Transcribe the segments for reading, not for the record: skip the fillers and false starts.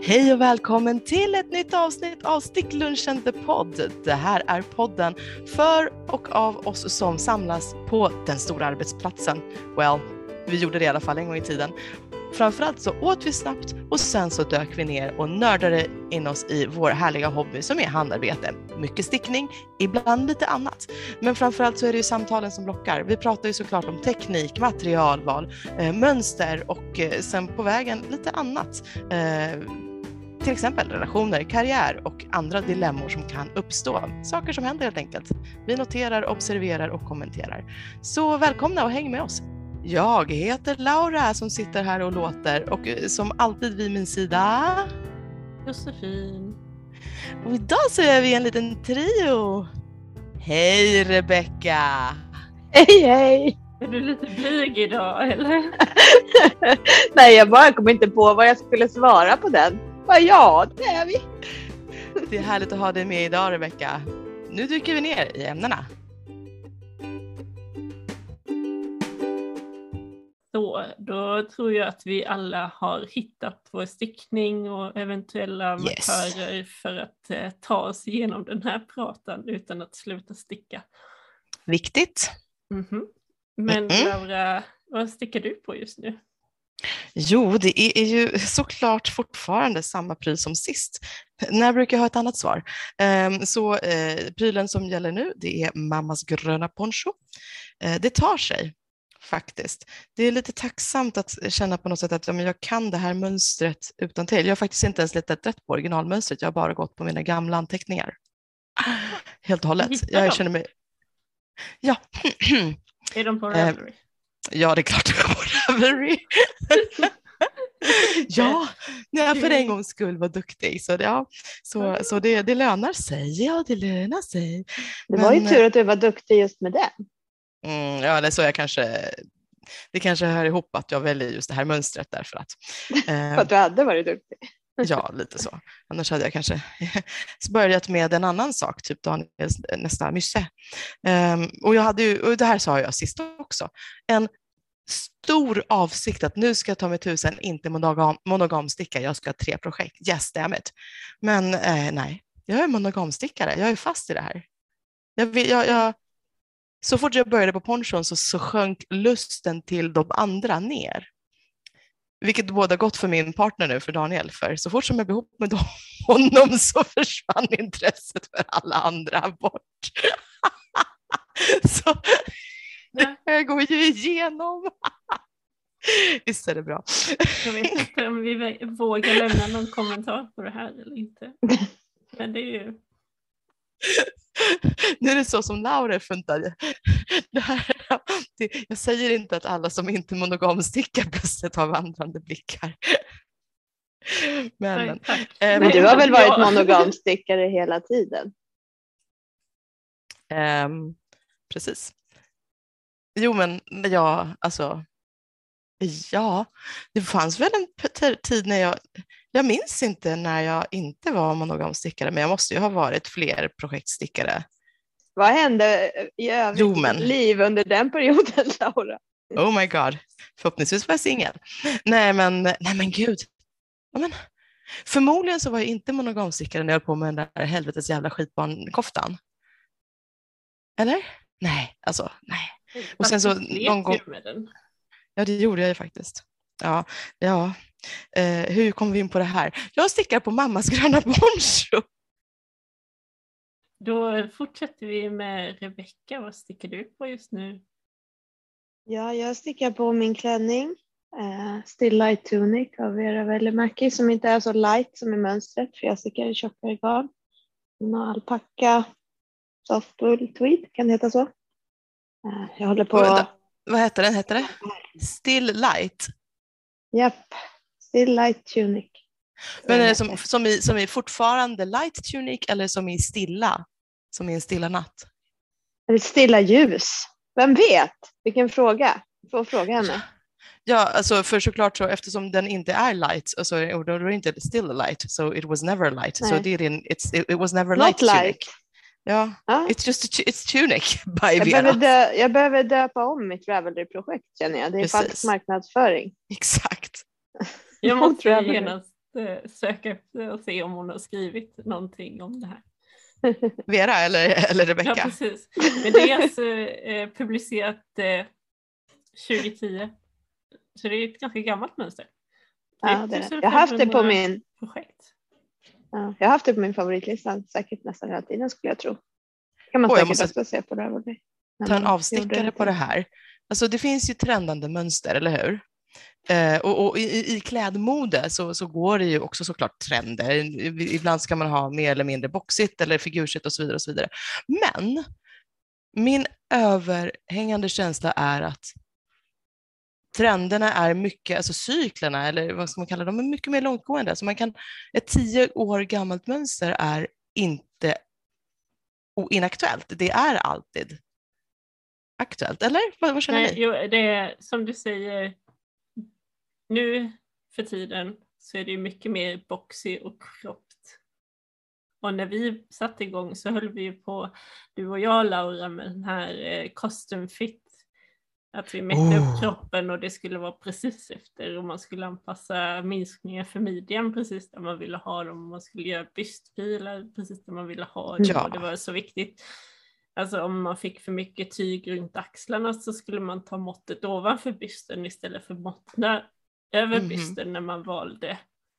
Hej och välkommen till ett nytt avsnitt av Sticklunchen The Podd. Det här är podden för och av oss som samlas på den stora arbetsplatsen. Well, vi gjorde det i alla fall en gång i tiden. Framförallt så åt vi snabbt och sen så dök vi ner och nördade in oss i vår härliga hobby som är handarbete. Mycket stickning, ibland lite annat. Men framförallt så är det ju samtalen som lockar. Vi pratar ju såklart om teknik, materialval, mönster och sen på vägen lite annat. Till exempel relationer, karriär och andra dilemmor som kan uppstå. Saker som händer helt enkelt. Vi noterar, observerar och kommenterar. Så välkomna och häng med oss. Jag heter Laura som sitter här och låter och som alltid vid min sida Josefin. Och idag så är vi en liten trio. Hej Rebecka! Hej hej! Är du lite blyg idag eller? Nej, jag bara kom inte på vad jag skulle svara på den. Ja, det är vi. Det är härligt att ha dig med idag Rebecka. Nu dyker vi ner i ämnena. Så, då tror jag att vi alla har hittat vår stickning och eventuella markörer för att ta oss igenom den här pratan utan att sluta sticka. Viktigt. Men Laura, vad stickar du på just nu? Jo, det är ju såklart fortfarande samma pryl som sist. När brukar jag ha ett annat svar? Så prylen som gäller nu, det är mammas gröna poncho. Det tar sig faktiskt. Det är lite tacksamt att känna på något sätt att jag kan det här mönstret utan till. Jag har faktiskt inte ens letat rätt på originalmönstret. Jag har bara gått på mina gamla anteckningar. Helt och hållet. Jag känner mig... Ja. Är de på Ravelry? Ja, det är klart det är på Ravelry. Ja, jag för en gångs skull var duktig. Så det lönar sig. Ja, det lönar sig. Det var ju tur att du var duktig just med det. Ja, eller så det kanske hör ihop att jag väljer just det här mönstret därför att... För att du hade varit duktig. Ja, lite så. Annars hade jag kanske börjat med en annan sak, typ Daniels nästa mysse. Och och det här sa jag sist också, en stor avsikt att nu ska jag ta mig tusen, inte monogamsticka, jag ska ha 3 projekt, yes damn it. Men nej, jag är monogamstickare, jag är fast i det här. Så fort jag började på ponchon så sjönk lusten till de andra ner. Vilket båda gott för min partner nu, för Daniel. För så fort som jag blev ihop med honom så försvann intresset för alla andra bort. Så det går ju igenom. Visst är det bra. Jag vet inte om vi vågar lämna någon kommentar på det här eller inte. Men det är ju... Nu är det så som Laura funtade. Jag säger inte att alla som inte monogamstickar plötsligt har vandrande blickar. Men du har väl varit monogamstickare hela tiden? Precis. Jo, men ja, det fanns väl en tid när jag minns inte när jag inte var monogamstickare, men jag måste ju ha varit fler projektstickare. Vad hände i övrigt liv under den perioden, Laura? Oh my god, förhoppningsvis var jag singel. Nej men gud. Men, förmodligen så var jag inte monogamstickare när jag höll på med den där helvetes jävla skitbarnkoftan. Eller? Nej. Och sen så någon gång... Ja, det gjorde jag ju faktiskt. Ja. Hur kom vi in på det här? Jag stickar på mammas gröna poncho. Då fortsätter vi med Rebecka. Vad stickar du på just nu? Ja, jag stickar på min klänning. Still Light Tunic av Vera Vellimäki, som inte är så light som i mönstret, för jag stickar i tjockare garn. Alpacka softwool tweed, kan det heta så? Jag håller på... Vad heter den? Heter det? Still Light? Japp, Still Light Tunic. Men är det som är fortfarande light tunic eller som är stilla? Som är en stilla natt? Eller stilla ljus? Vem vet? Vilken fråga? Får fråga henne. Ja, alltså för såklart så, eftersom den inte är light, alltså, då är det inte still light, so it was never light. Nej. So it was never Not light tunic. Ja, it's tunic by Vera. Jag behöver döpa om mitt Ravelry-projekt, känner jag. Det är falsk marknadsföring. Exakt. Jag måste genast söka upp det och se om hon har skrivit någonting om det här. Vera eller Rebecca? Ja, precis. Men det är alltså publicerat 2010. Så det är ett ganska gammalt mönster. Ja, jag har haft det på min projekt. Ja, jag har haft det på min favoritlista säkert nästan hela tiden skulle jag tro. Kan man säkert också se på det här. Ta en avstickare på det här. Alltså det finns ju trendande mönster, eller hur? Och i klädmode så går det ju också såklart trender. Ibland ska man ha mer eller mindre boxigt eller figurset och så vidare och så vidare. Men min överhängande känsla är att trenderna är mycket, alltså cyklerna eller vad ska man kalla dem, är mycket mer långtgående. Alltså ett 10 år gammalt mönster är inte inaktuellt. Det är alltid aktuellt, eller? Vad känner ni? Jo, det är som du säger, nu för tiden så är det mycket mer boxy och cropped. Och när vi satte igång så höll vi på, du och jag Laura, med den här custom fit. Att vi mätte upp kroppen och det skulle vara precis efter, och man skulle anpassa minskningen för midjan precis där man ville ha dem. Man skulle göra bystpilar precis där man ville ha dem. Och det var så viktigt. Alltså om man fick för mycket tyg runt axlarna så skulle man ta måttet ovanför bysten istället för måtten över bysten när man valde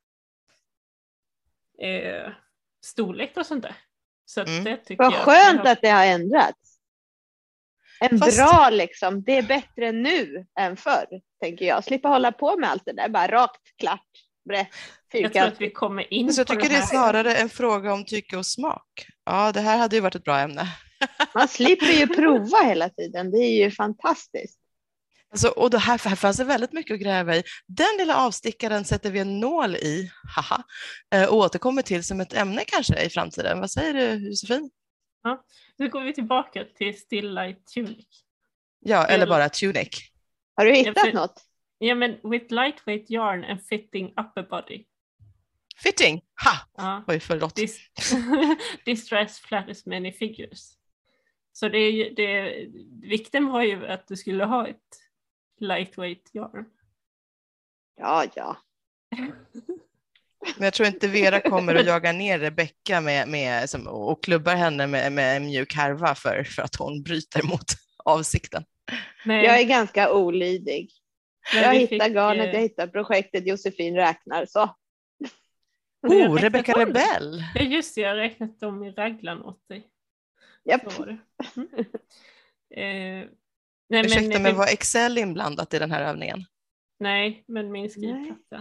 storlek och sånt där. Så att det tycker vad skönt att det har ändrats. Bra liksom, det är bättre nu än förr, tänker jag. Slippa hålla på med allt det där, bara rakt, klart, brett, fyrkant. Jag tror att vi kommer in så jag tycker det är snarare en fråga om tycke och smak. Ja, det här hade ju varit ett bra ämne. Man slipper ju prova hela tiden, det är ju fantastiskt. Alltså, och det här fanns det väldigt mycket att gräva i. Den lilla avstickaren sätter vi en nål i, haha, och återkommer till som ett ämne kanske i framtiden. Vad säger du, Josefin? Ja, nu går vi tillbaka till Still Light Tunic. Ja, eller bara Tunic. Har du hittat något? Ja, men with lightweight yarn and fitting upper body. Fitting? Ha! Ja. Oj, förlåt. This dress flatters many figures. Så vikten var ju att du skulle ha ett lightweight yarn. Ja. Men jag tror inte Vera kommer att jaga ner Rebecca och klubbar henne med en mjuk härva för att hon bryter mot avsikten. Nej. Jag är ganska olydig. Jag hittar garnet, jag hittar projektet, Josefin räknar så. Rebecca Rebell. Ja just det, jag har räknat dem i raglan åt dig. Japp. Ursäkta, men var Excel inblandat i den här övningen? Nej, men min skrivplatta.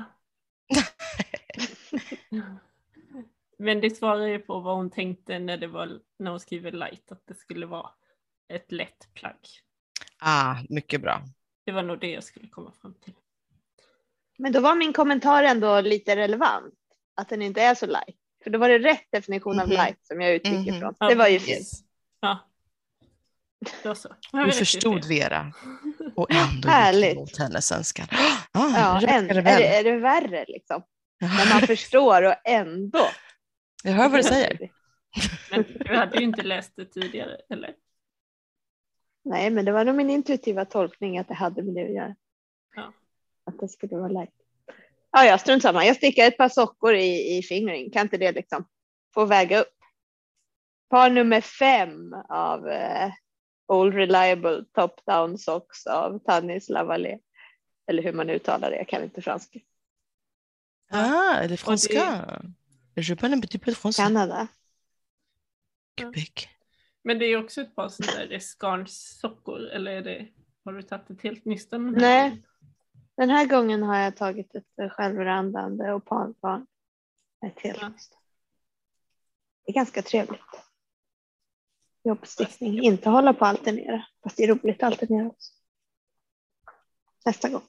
Men det svarar ju på vad hon tänkte när hon skriver light, att det skulle vara ett lätt plagg. Mycket bra. Det var nog det jag skulle komma fram till. Men då var min kommentar ändå lite relevant, att den inte är så light. För då var det rätt definition av light som jag utgick ifrån. Det var ju fint. Ja. Så. Du förstod Vera och ändå gick mot hennes önskan. Är det värre liksom? När man förstår och ändå. Jag hör vad du säger. Men du hade ju inte läst det tidigare, eller? Nej, men det var nog min intuitiva tolkning att det hade med det att göra. Ja. Att det skulle vara light. Ja, strunt samma. Jag stickar ett par sockor i fingering. Kan inte det liksom få väga upp? Par nummer 5 av Old Reliable Top Down Socks av Tanis Lavallée. Eller hur man uttalar det, jag kan inte franska. Elle est franska. Je parle un petit peu de français. Kanada. Quebec. Men det är också ett par sådär skarnsockor, eller har du tagit ett helt nystan? Nej, den här gången har jag tagit ett självrandande och parbarn. Ett helt nystan. Det är ganska trevligt. Jobbstickning, inte hålla på att alternera. Fast det är roligt att alternera också. Nästa gång.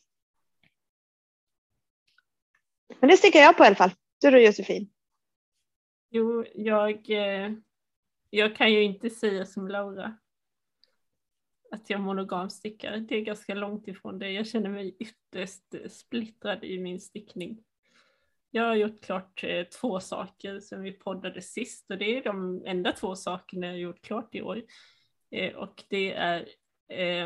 Men det stickar jag på i alla fall. Du då, Josefin? Jo, jag kan ju inte säga som Laura att jag monogamstickar. Det är ganska långt ifrån det. Jag känner mig ytterst splittrad i min stickning. Jag har gjort klart 2 saker som vi poddade sist, och det är de enda 2 sakerna jag har gjort klart i år. Och det är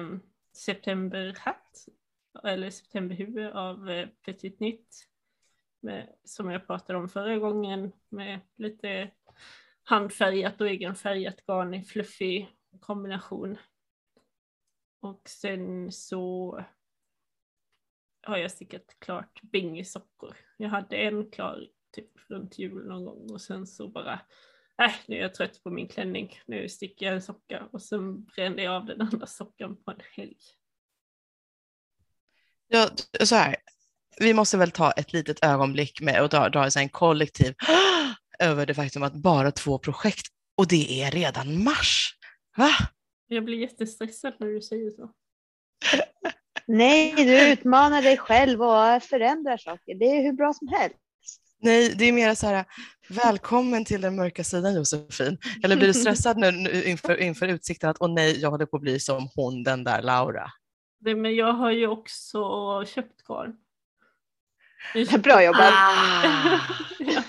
septemberhatt eller septemberhuvud av Petit Nytt. som jag pratade om förra gången, med lite handfärgat och egenfärgat garn i fluffig kombination. Och sen så har jag stickat klart bingesockor. Jag hade en klar typ runt jul någon gång och sen så bara nu är jag trött på min klänning. Nu sticker jag en socka och sen brände jag av den andra sockan på en helg. Ja, så här. Vi måste väl ta ett litet ögonblick med och dra en kollektiv över det faktum att bara 2 projekt och det är redan mars. Va? Jag blir jättestressad när du säger så. Nej, du utmanar dig själv och förändrar saker. Det är hur bra som helst. Nej, det är mer så här, välkommen till den mörka sidan Josefin. Eller blir du stressad nu inför utsikten att nej, jag håller på att bli som hon, den där Laura? Men jag har ju också köpt garn. Bra jobbat. Ja.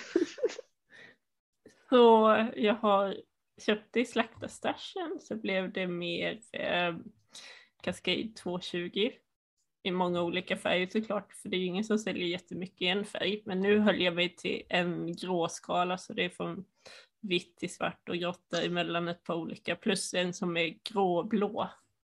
Så jag har köpt det i slaktarstashen, så blev det mer Cascade 220 i många olika färger såklart, för det är ju ingen som säljer jättemycket i en färg, men nu höll jag mig till en gråskala, så det är från vitt till svart och grått emellan ett par olika, plus en som är gråblå.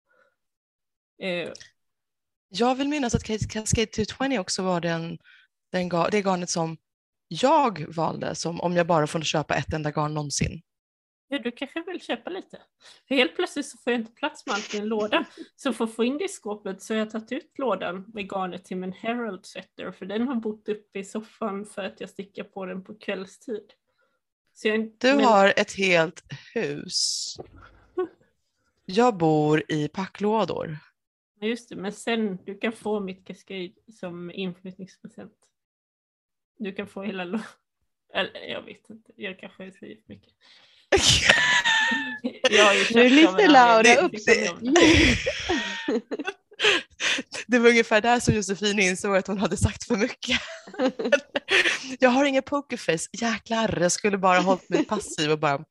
Jag vill minnas att Cascade 220 också var det garnet som jag valde som om jag bara får köpa ett enda garn någonsin. Ja, du kanske vill köpa lite. För helt plötsligt så får jag inte plats med allt i en låda. Så för att få in det i skåpet så har jag tagit ut lådan med garnet till min Herald Setter. För den har bott uppe i soffan för att jag stickar på den på kvällstid. Har ett helt hus. Jag bor i packlådor. Just det, men sen du kan få mitt Cascade som inflyttningspresent. Du kan få hela lådan. Eller jag vet inte, jag kanske säger för mycket. Nu lyfter Laura upp det var ungefär där som Josefin insåg att hon hade sagt för mycket. Jag har ingen pokerface, jäklar, jag skulle bara hållit mig passiv och bara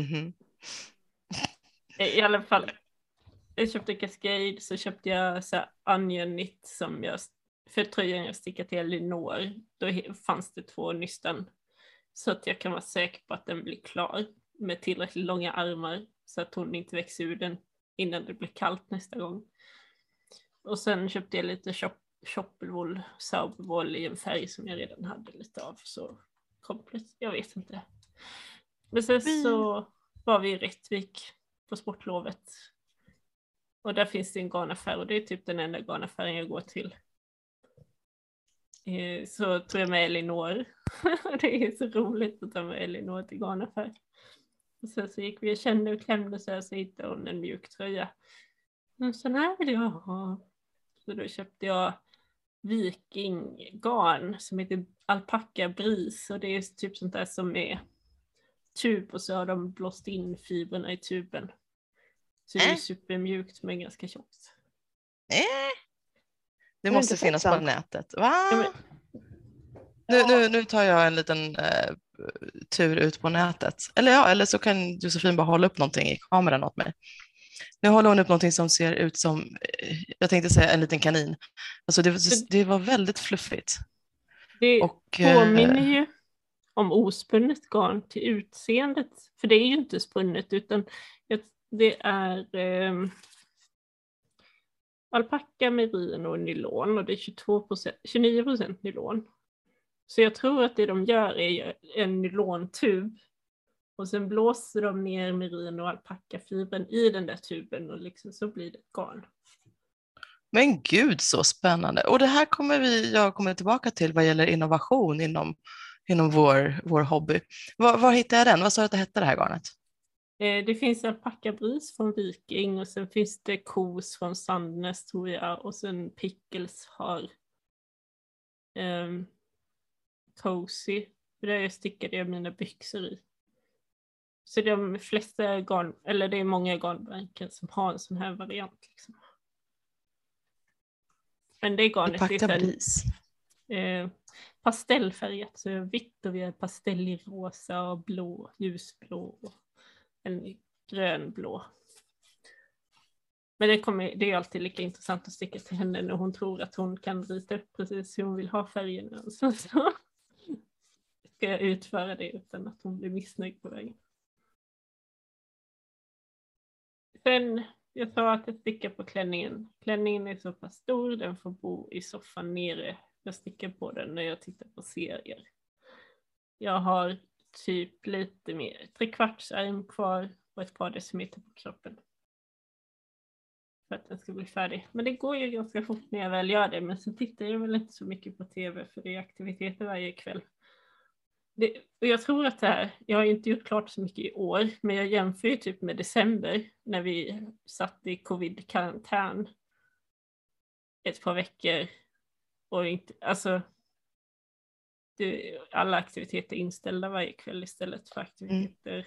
I alla fall, jag köpte Cascade, så köpte jag så här onion knit som jag, för tröjan jag stickade till Elinor, då fanns det 2 nystan. Så att jag kan vara säker på att den blir klar med tillräckligt långa armar så att hon inte växer ur den innan det blir kallt nästa gång. Och sen köpte jag lite shoppelwool, sauberwool i en färg som jag redan hade lite av. Så komplet, jag vet inte. Men sen så var vi i Rättvik på sportlovet. Och där finns det en garnaffär och det är typ den enda garnaffären jag går till. Så tog jag med Elinor. Det är så roligt att ta med Elinor till garnaffär. Och sen så gick vi och kände och klämde så hittade hon en mjuk tröja. Men sån här vill jag ha. Så då köpte jag vikinggarn som heter Alpaca Bris. Och det är typ sånt där som är tub och så har de blåst in fibrerna i tuben. Så det är supermjukt men ganska tjockt. Det måste finnas på nätet. Va? Ja. Nu tar jag en liten tur ut på nätet. Eller så kan Josefin bara hålla upp någonting i kameran åt mig. Nu håller hon upp någonting som ser ut som, jag tänkte säga en liten kanin. Alltså det var väldigt fluffigt. Det påminner ju om ospunnet garn till utseendet. För det är ju inte spunnet utan det är alpacka, merino och nylon och det är 29% nylon. Så jag tror att det de gör är en nylontub och sen blåser de ner merino och alpackafibern i den där tuben och liksom så blir det garn. Men gud så spännande. Och det här jag kommer tillbaka till vad gäller innovation inom vår hobby. Var hittar jag den? Vad sa du att det hette det här garnet? Det finns Alpaca Bris från Viking och sen finns det Kos från Sandnes tror jag och sen Pickles har Cozy, där jag stickade mina byxor i. Så de flesta garn, eller det är många garnbanker som har en sån här variant liksom. Men det garnet är pastellfärgat, så vitt och vi har pastell i rosa och blå, ljusblå och en grönblå. Men det är alltid lika intressant att sticka till henne när hon tror att hon kan rita upp precis hur hon vill ha färgerna. Så. ska jag utföra det utan att hon blir missnöjd på vägen. Sen, jag sa att jag stickar på klänningen. Klänningen är så pass stor, den får bo i soffan nere. Jag stickar på den när jag tittar på serier. Jag har typ lite mer, 3/4 ärm kvar och ett par decimeter på kroppen. För att den ska bli färdig. Men det går ju ganska fort när jag väl gör det. Men så tittar jag väl inte så mycket på tv för det är aktiviteter varje kväll. Och jag tror att det här, jag har inte gjort klart så mycket i år, men jag jämför ju typ med december när vi satt i covid-karantän ett par veckor och inte, alltså alla aktiviteter inställda varje kväll istället för aktiviteter.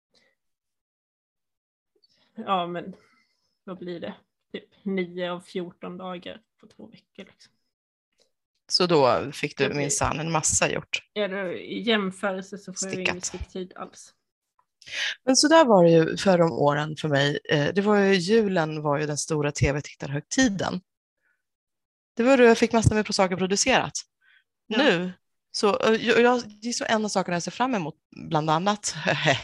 Ja, men vad blir det? Typ 9 av 14 dagar på 2 veckor liksom. Så då fick du minsann en massa gjort. Ja, i jämförelse så får jag ingen Stickat. sticktid alls. Men så där var det ju förra om åren för mig. Det var ju, julen var ju den stora tv-tittarhögtiden. Det var då jag fick massor med saker producerat. Ja. Nu, så det är så en av sakerna jag ser fram emot, bland annat.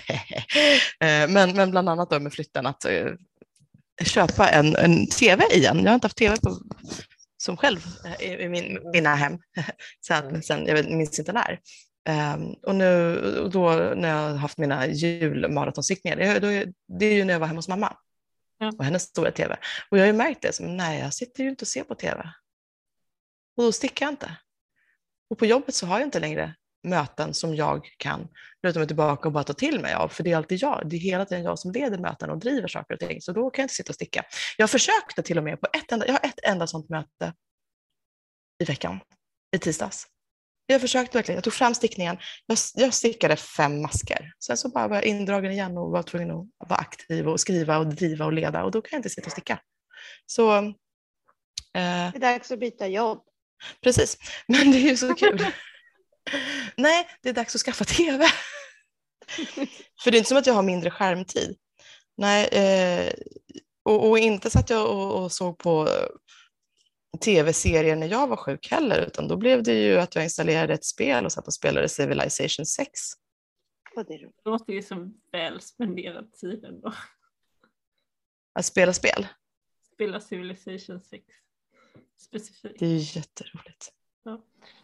men bland annat då med flytten att köpa en tv igen. Jag har inte haft tv som själv i mina hem sen jag minns inte när. Och nu och då när jag har haft mina julmaratonsiktningar, det är ju när jag var hemma hos mamma och hennes stora tv. Och jag har ju märkt det som, nej, jag sitter ju inte och ser på tv. Och då stickar jag inte. Och på jobbet så har jag inte längre möten som jag kan luta mig tillbaka och bara ta till mig av. För det är alltid jag, det är hela tiden jag som leder möten och driver saker och ting. Så då kan jag inte sitta och sticka. Jag försökte till och med jag har ett enda sånt möte i veckan, i tisdags. Jag försökte verkligen, jag tog fram stickningen, jag stickade 5 masker. Sen så bara var jag indragen igen och var tvungen att vara aktiv och skriva och driva och leda. Och då kan jag inte sitta och sticka. Så Det är dags att byta jobb. precis, men det är ju så kul. Nej, det är dags att skaffa tv. För det är inte som att jag har mindre skärmtid. Nej, och inte så att jag och såg på tv-serier när jag var sjuk heller, utan då blev det ju att jag installerade ett spel och satt och spelade Civilization 6. Det låter ju som väl spenderad tid ändå. Att spela spel? Spela Civilization 6 specifikt. Det är ju jätteroligt. Ja.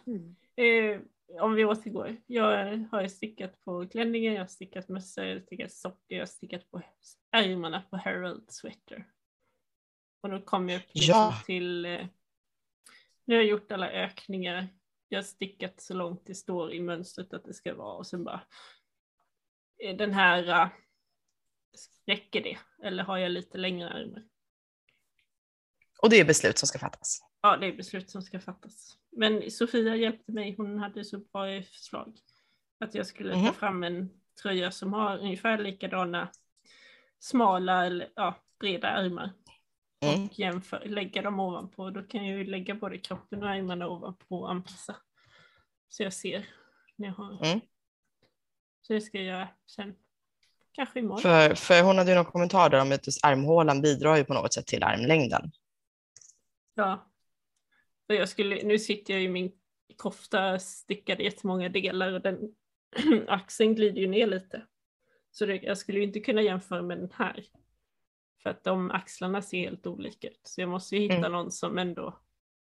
Om vi återgår. Jag har stickat på klänningen, jag har stickat mössor, jag har stickat socker, jag har stickat på ärmarna på Herald Sweater. Och då kom jag till, nu har jag gjort alla ökningar. Jag har stickat så långt det står i mönstret att det ska vara. Och sen bara, den här, räcker det? Eller har jag lite längre ärmar? Och det är beslut som ska fattas. Ja, det är beslut som ska fattas. Men Sofia hjälpte mig, hon hade så bra förslag. Att jag skulle ta fram en tröja som har ungefär likadana smala eller breda ärmar. Och lägga dem ovanpå. Då kan jag ju lägga både kroppen och ärmarna ovanpå och anpassa. Så jag ser när jag har. Så det ska jag göra sen. Kanske imorgon. För hon hade ju någon kommentar där om att armhålan bidrar ju på något sätt till armlängden. Ja. Och nu sitter jag i min kofta stickade jättemånga delar och den axeln glider ju ner lite. Så jag skulle ju inte kunna jämföra med den här. För att de axlarna ser helt olika ut. Så jag måste ju hitta någon som ändå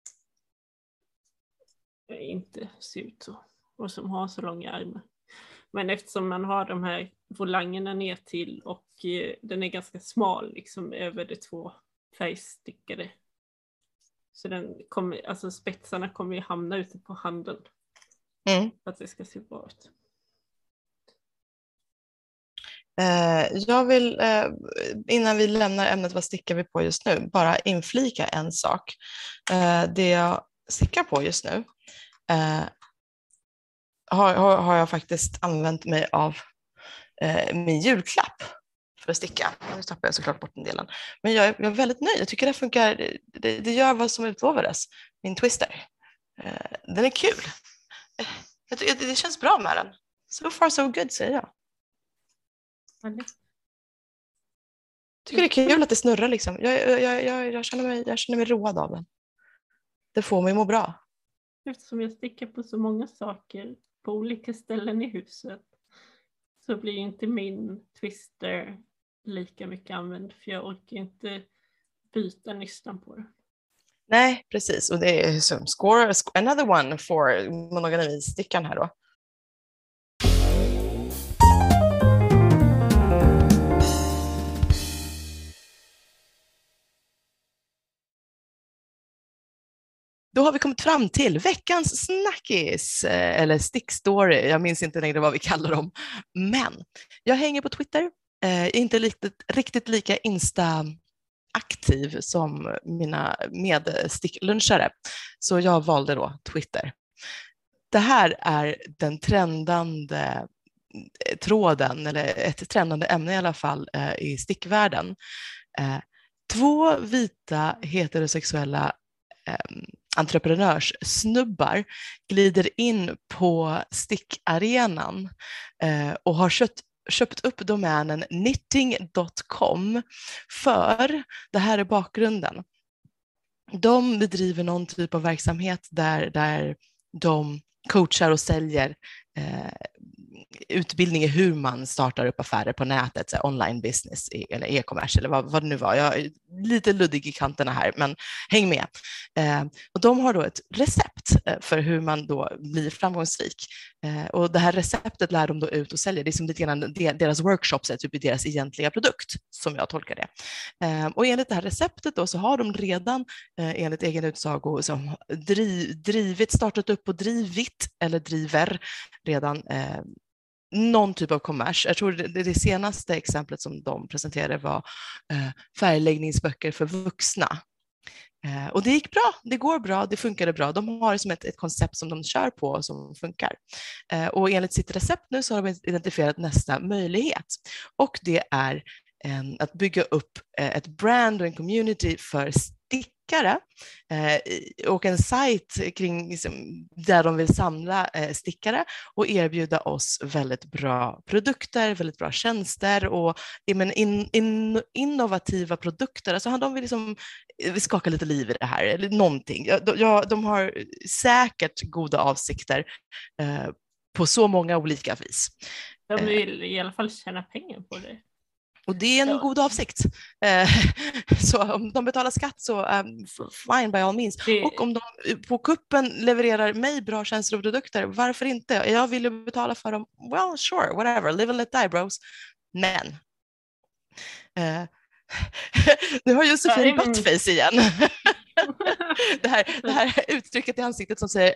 inte ser ut så. Och som har så långa armar. Men eftersom man har de här volangerna ner till och den är ganska smal liksom över de 2 färgstickade. Så spetsarna kommer ju hamna ute på handen. För att det ska se bra ut. Jag vill, innan vi lämnar ämnet vad stickar vi på just nu, bara inflika en sak. Det jag stickar på just nu har jag faktiskt använt mig av min julklapp för att sticka. Nu tappar jag såklart bort en delen. Men jag är väldigt nöjd. Jag tycker det funkar. Det gör vad som utlovades. Min twister. Den är kul. Det känns bra med den. So far so good, säger jag. Tycker det är kul att det snurrar liksom. Jag känner mig road av den. Det får mig må bra. Eftersom jag stickar på så många saker på olika ställen i huset så blir inte min twister lika mycket använd, för jag orkar inte byta nystan på det. Nej, precis. Och det är som score another one for monogamstickan här då. Då har vi kommit fram till veckans snackis, eller stickstory. Jag minns inte längre vad vi kallar dem. Men jag hänger på Twitter, inte riktigt lika Insta-aktiv som mina medsticklunchare. Så jag valde då Twitter. Det här är den trendande tråden, eller ett trendande ämne i alla fall, i stickvärlden. 2 vita heterosexuella entreprenörssnubbar glider in på stickarenan och har köpt upp domänen knitting.com, för det här är bakgrunden. De bedriver någon typ av verksamhet där de coachar och säljer utbildning i hur man startar upp affärer på nätet, så online business eller e-commerce eller vad det nu var. Jag är lite luddig i kanterna här, men häng med. Och de har då ett recept för hur man då blir framgångsrik. Och det här receptet lär de då ut och säljer. Det är som lite grann deras workshops är typ deras egentliga produkt, som jag tolkar det. Och enligt det här receptet då så har de redan enligt egen utsago som startat upp och drivit eller driver redan någon typ av kommers. Jag tror det senaste exemplet som de presenterade var färgläggningsböcker för vuxna. Och det gick bra, det går bra, det funkade bra. De har som ett koncept som de kör på som funkar. Och enligt sitt recept nu så har de identifierat nästa möjlighet. Och det är att bygga upp ett brand och en community för stickare och en sajt kring där de vill samla stickare och erbjuda oss väldigt bra produkter, väldigt bra tjänster och innovativa produkter. Alltså de vill skaka lite liv i det här eller någonting. De har säkert goda avsikter på så många olika vis. De vill i alla fall tjäna pengar på det. Och det är en god avsikt. Så om de betalar skatt så fine by all means. Och om de på kuppen levererar mig bra tjänster och produkter, varför inte? Jag vill ju betala för dem. Well, sure, whatever. Live and let die, bros. Men nu har Josefin buttface igen. det här uttrycket i ansiktet som säger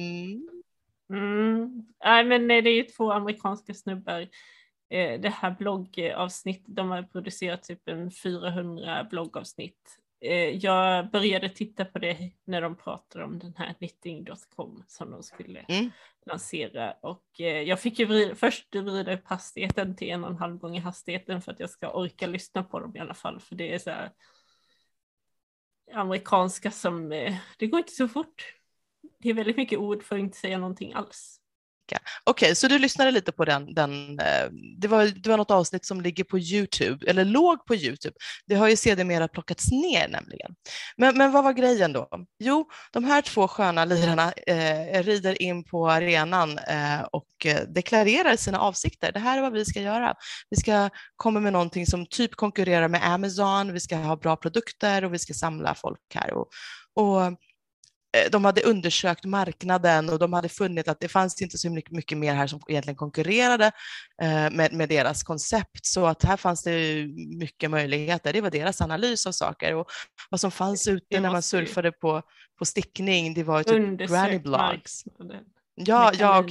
Nej, men det är ju 2 amerikanska snubbar. Det här bloggavsnitt, de har producerat typ 400 bloggavsnitt. Jag började titta på det när de pratade om den här knitting.com som de skulle lansera. Och jag fick ju först vrida upp hastigheten till 1,5 gånger hastigheten för att jag ska orka lyssna på dem i alla fall. För det är så här amerikanska som, det går inte så fort. Det är väldigt mycket ord för att inte säga någonting alls. Okej, så du lyssnade lite på den det var något avsnitt som ligger på YouTube, eller låg på YouTube. Det har ju sedermera plockats ner nämligen. Men vad var grejen då? Jo, de här 2 sköna lirarna rider in på arenan och deklarerar sina avsikter. Det här är vad vi ska göra. Vi ska komma med någonting som typ konkurrerar med Amazon, vi ska ha bra produkter och vi ska samla folk här. Och de hade undersökt marknaden och de hade funnit att det fanns inte så mycket mer här som egentligen konkurrerade med deras koncept. Så att här fanns det mycket möjligheter. Det var deras analys av saker. Och vad som fanns ute när man surfade på stickning, det var typ granny blogs. Ja,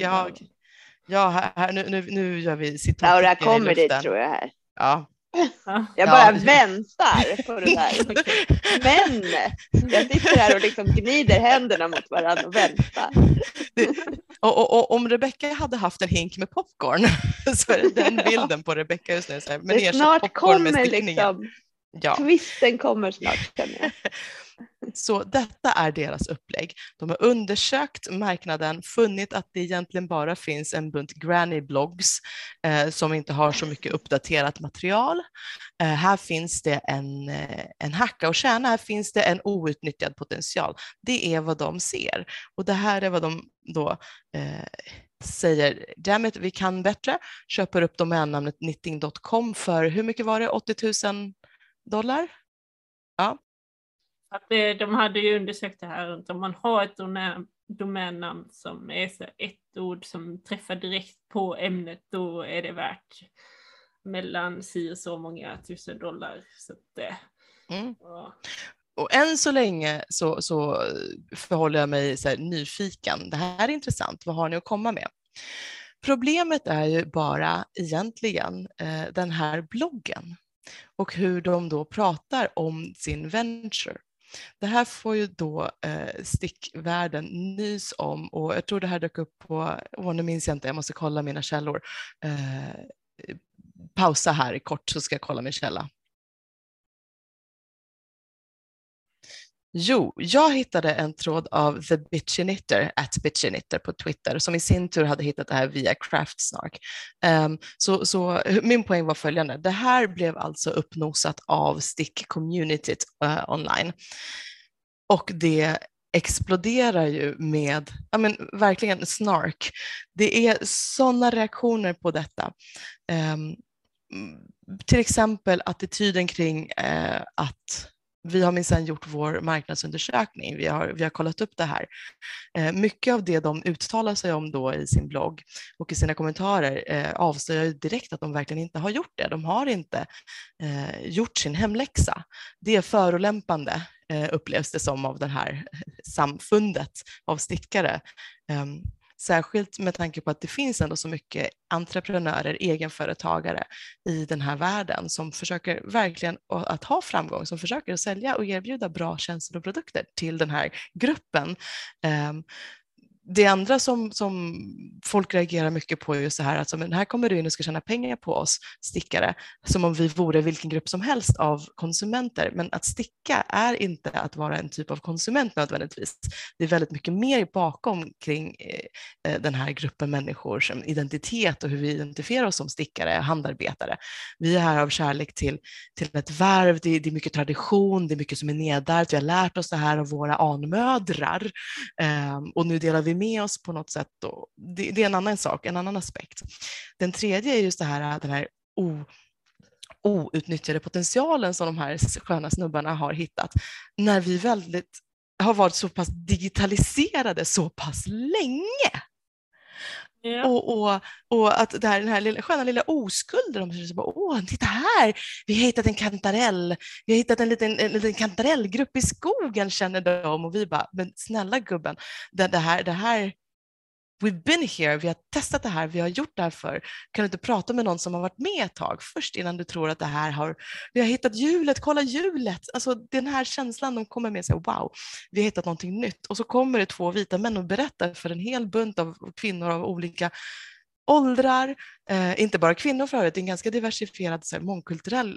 nu gör vi citat. Laura kommer dit tror jag här. Ja. Jag bara väntar på det där. Men jag sitter här och liksom gnider händerna mot varandra och väntar. Och om Rebecca hade haft en hink med popcorn så är det den bilden på Rebecca just nu. Så här, men det snart kommer liksom. Ja. Twisten kommer snart. Så detta är deras upplägg. De har undersökt marknaden, funnit att det egentligen bara finns en bunt granny blogs som inte har så mycket uppdaterat material. Här finns det en hacka och tjäna, här finns det en outnyttjad potential. Det är vad de ser och det här är vad de då säger damn it, vi kan bättre, köper upp domännamnet knitting.com för hur mycket var det? $80,000? Ja. Att de hade ju undersökt det här, om man har ett domännamn som är så ett ord som träffar direkt på ämnet, då är det värt mellan si och så många $1,000. Så att, ja. Och än så länge så förhåller jag mig så här nyfiken. Det här är intressant, vad har ni att komma med? Problemet är ju bara egentligen den här bloggen och hur de då pratar om sin venture. Det här får ju då stickvärlden nys om, och jag tror det här dök upp på, nu minns jag inte, jag måste kolla mina källor. Pausa här kort så ska jag kolla min källa. Jo, jag hittade en tråd av The Bitchy Knitter, @bitchyknitter på Twitter, som i sin tur hade hittat det här via Craftsnark. Så min poäng var följande. Det här blev alltså uppnosat av stick-communityt online. Och det exploderar ju med, verkligen snark. Det är sådana reaktioner på detta. Till exempel attityden kring att vi har minsann gjort vår marknadsundersökning, vi har kollat upp det här. Mycket av det de uttalar sig om då i sin blogg och i sina kommentarer avslöjar ju direkt att de verkligen inte har gjort det. De har inte gjort sin hemläxa. Det är förolämpande, upplevs det som av det här samfundet av stickare. Särskilt med tanke på att det finns ändå så mycket entreprenörer, egenföretagare i den här världen som försöker verkligen att ha framgång, som försöker att sälja och erbjuda bra tjänster och produkter till den här gruppen. Det andra som folk reagerar mycket på är just så här att men här kommer du in och ska tjäna pengar på oss stickare, som om vi vore vilken grupp som helst av konsumenter. Men att sticka är inte att vara en typ av konsument nödvändigtvis. Det är väldigt mycket mer bakom kring den här gruppen människor, som identitet och hur vi identifierar oss som stickare, handarbetare. Vi är här av kärlek till ett värv, det är mycket tradition, det är mycket som är nedärvt. Vi har lärt oss det här av våra anmödrar och nu delar vi med oss på något sätt. Och det är en annan sak, en annan aspekt. Den tredje är just det här, den här outnyttjade potentialen som de här sköna snubbarna har hittat när vi har varit så pass digitaliserade så pass länge. Ja. Och att det här, den här sköna lilla oskulden, de säger bara, titta här, vi har hittat en kantarell, vi har hittat en liten kantarellgrupp i skogen, känner de, och vi bara, men snälla gubben, det här we've been here, vi har testat det här, vi har gjort det här för. Kan du inte prata med någon som har varit med ett tag först innan du tror att det här vi har hittat hjulet, kolla hjulet. Alltså den här känslan de kommer med sig, wow, vi har hittat någonting nytt. Och så kommer det 2 vita män och berättar för en hel bunt av kvinnor av olika åldrar, inte bara kvinnor för övrigt, det är en ganska diversifierad, så här, mångkulturell,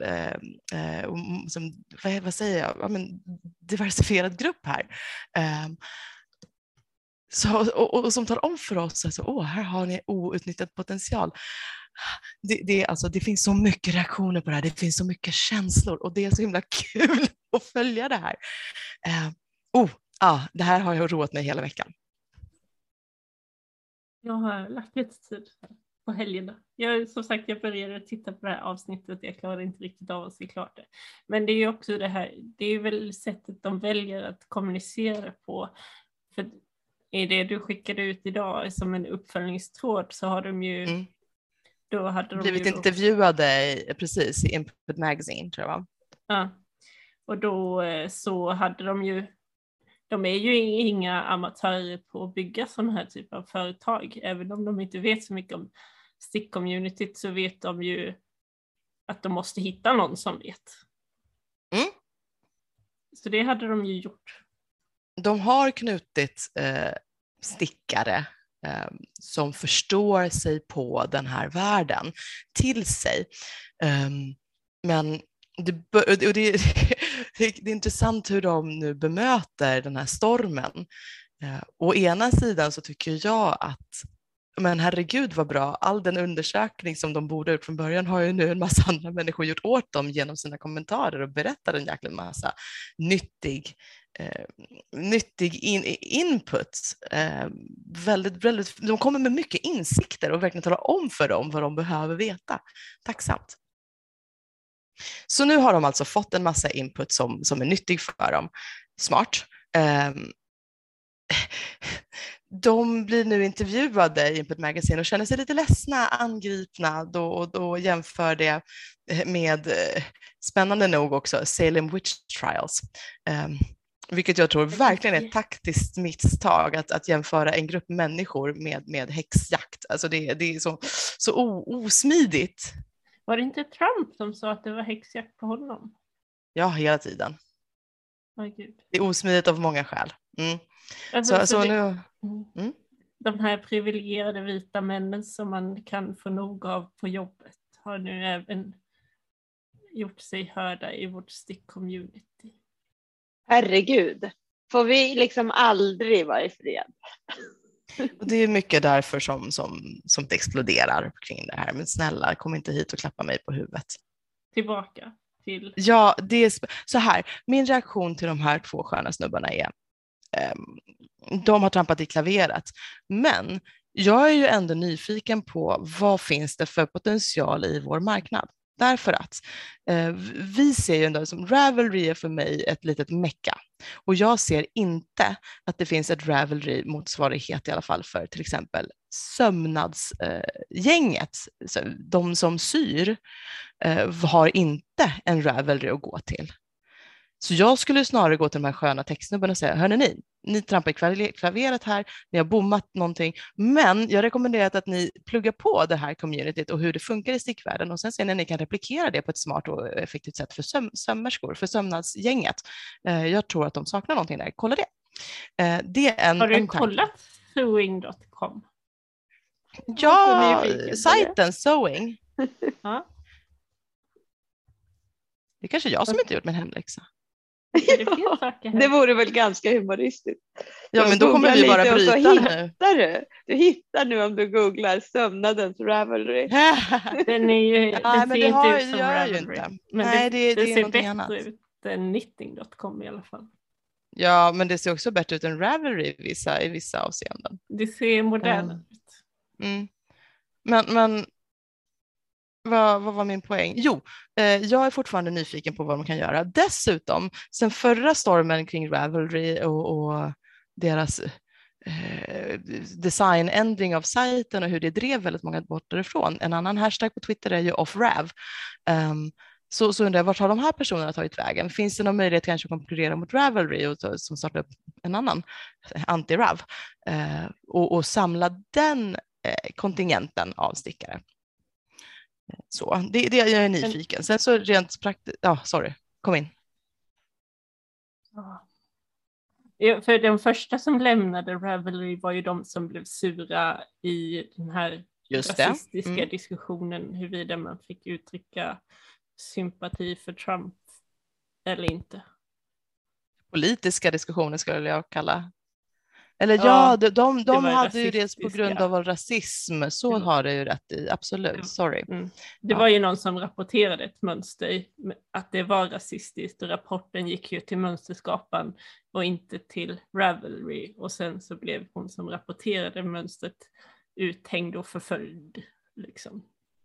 vad säger jag, diversifierad grupp här. Och som tar om för oss, alltså, här har ni outnyttjad potential. Det finns så mycket reaktioner på det här, det finns så mycket känslor och det är så himla kul att följa det här. Det här har jag roat mig hela veckan. Jag har lagt lite tid på helgerna. Som sagt, jag började titta på det här avsnittet, jag klarade inte riktigt av att se klart det. Men det är ju också det här, det är väl sättet de väljer att kommunicera på. För i det du skickade ut idag som en uppföljningstråd så har de ju då hade de blivit intervjuade precis i Input Magazine, tror jag. Ja, och då så hade de är ju inga amatörer på att bygga sådana här typer av företag. Även om de inte vet så mycket om stick-communityt så vet de ju att de måste hitta någon som vet. Så det hade de ju gjort. De har knutit stickare som förstår sig på den här världen till sig. Men det är intressant hur de nu bemöter den här stormen. Å ena sidan så tycker jag att men herregud vad bra, all den undersökning som de borde ha gjort från början har ju nu en massa andra människor gjort åt dem genom sina kommentarer och berättar en jäkla massa nyttig input. Väldigt, de kommer med mycket insikter och verkligen talar om för dem vad de behöver veta. Tacksamt. Så nu har de alltså fått en massa input som är nyttig för dem. Smart. De blir nu intervjuade i Input Magazine och känner sig lite ledsna, angripna då jämför det med, spännande nog också, Salem Witch Trials. Vilket jag tror verkligen är ett taktiskt misstag att jämföra en grupp människor med häxjakt. Alltså det är så osmidigt. Var det inte Trump som sa att det var häxjakt på honom? Ja, hela tiden. Gud. Det är osmidigt av många skäl. Så nu... De här privilegierade vita männen som man kan få nog av på jobbet har nu även gjort sig hörda i vårt stick-community. Herregud, får vi liksom aldrig vara i fred? Och det är mycket därför som det exploderar kring det här. Men snälla, kom inte hit och klappa mig på huvudet. Tillbaka till... Ja, det är så här. Min reaktion till de här två sköna snubbarna är de har trampat i klaveret. Men jag är ju ändå nyfiken på vad finns det för potential i vår marknad. Därför att vi ser ju ändå som Ravelry är för mig ett litet mecka. Och jag ser inte att det finns ett Ravelry-motsvarighet i alla fall för till exempel sömnadsgänget. De som syr har inte en Ravelry att gå till. Så jag skulle snarare gå till de här sköna textsnubbarna och säga, hörni ni trampar i klaveret här, ni har bommat någonting, men jag rekommenderar att ni pluggar på det här communityt och hur det funkar i stickvärlden och sen ser ni kan replikera det på ett smart och effektivt sätt för sömmerskor, för sömnadsgänget. Jag tror att de saknar någonting där, kolla det. Det är har du kollat sewing.com? Ja, sajten Sewing. Ja. Det är kanske jag som inte gjort min hemläxa. Det vore väl ganska humoristiskt. Ja, men då kommer vi bara bryta nu. Du hittar nu om du googlar sömnadens Ravelry. Den är ju, den ser inte ut som Ravelry. Inte. Men nej, det ser är bättre annat. ut än knitting.com i alla fall. Ja, men det ser också bättre ut än Ravelry i vissa avseenden. Det ser modernare ut. Men vad var min poäng? Jo, jag är fortfarande nyfiken på vad man kan göra. Dessutom, sen förra stormen kring Ravelry och deras designändring av sajten och hur det drev väldigt många bort därifrån. En annan hashtag på Twitter är ju offrav. Så undrar jag, vart har de här personerna tagit vägen? Finns det någon möjlighet kanske att konkurrera mot Ravelry och som startar upp en annan anti-rav och samla den kontingenten av stickare? Så det jag är nyfiken. Sen så rent praktiskt, kom in. Ja, för den första som lämnade Ravelry var ju de som blev sura i den här rasistiska diskussionen huruvida man fick uttrycka sympati för Trump eller inte. Politiska diskussioner skulle jag kalla. Eller de hade ju det på grund av rasism. Så har det ju rätt i, absolut, sorry. Det var ju någon som rapporterade ett mönster att det var rasistiskt och rapporten gick ju till mönsterskaparen och inte till Ravelry och sen så blev hon som rapporterade mönstret uthängd och förföljd liksom.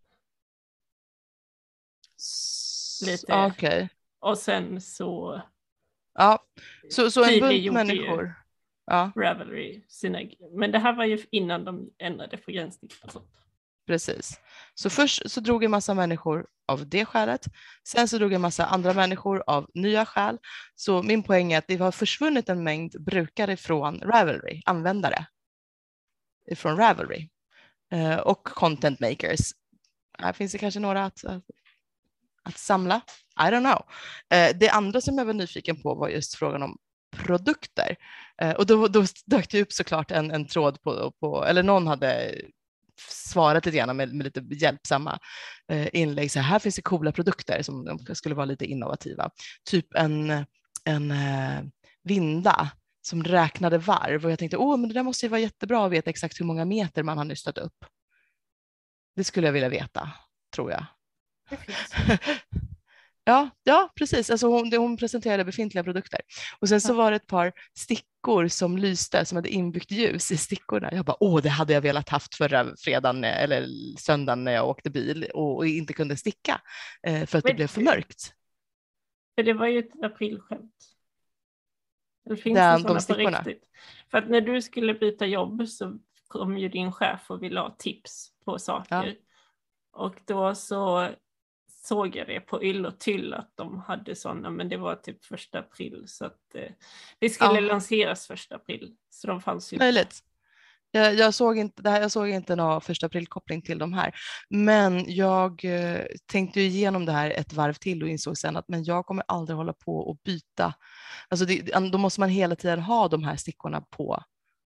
Lite. Okay. Och sen så så en bunt människor. Ravelry men det här var ju innan de ändrade för gränssnitt och sånt. Precis. Så först så drog en massa människor av det skälet. Sen så drog en massa andra människor av nya skäl. Så min poäng är att det har försvunnit en mängd brukare från Ravelry, användare från Ravelry och content makers. Här finns det kanske några att samla. I don't know. Det andra som jag var nyfiken på var just frågan om produkter. Och då dök det upp såklart en tråd på eller någon hade svarat lite grann med lite hjälpsamma inlägg. Så här finns det coola produkter som skulle vara lite innovativa. Typ en vinda som räknade varv och jag tänkte, men det där måste ju vara jättebra att veta exakt hur många meter man har nystat upp. Det skulle jag vilja veta, tror jag. Det finns. Ja, precis. Alltså hon presenterade befintliga produkter. Och sen så var det ett par stickor som lyste, som hade inbyggt ljus i stickorna. Jag bara, det hade jag velat haft förra fredagen eller söndagen när jag åkte bil och inte kunde sticka för att det blev för mörkt. För det var ju ett aprilskämt. Det finns ju sådana på riktigt. För att när du skulle byta jobb så kom ju din chef och ville ha tips på saker. Ja. Och då så såg jag det på Yll och Tyll att de hade sådana, men det var typ 1 april. Så att det skulle lanseras 1 april. Så de fanns ju. Möjligt. Jag såg inte någon 1 april-koppling till de här. Men jag tänkte ju igenom det här ett varv till och insåg sen att men jag kommer aldrig hålla på och byta. Alltså då måste man hela tiden ha de här stickorna på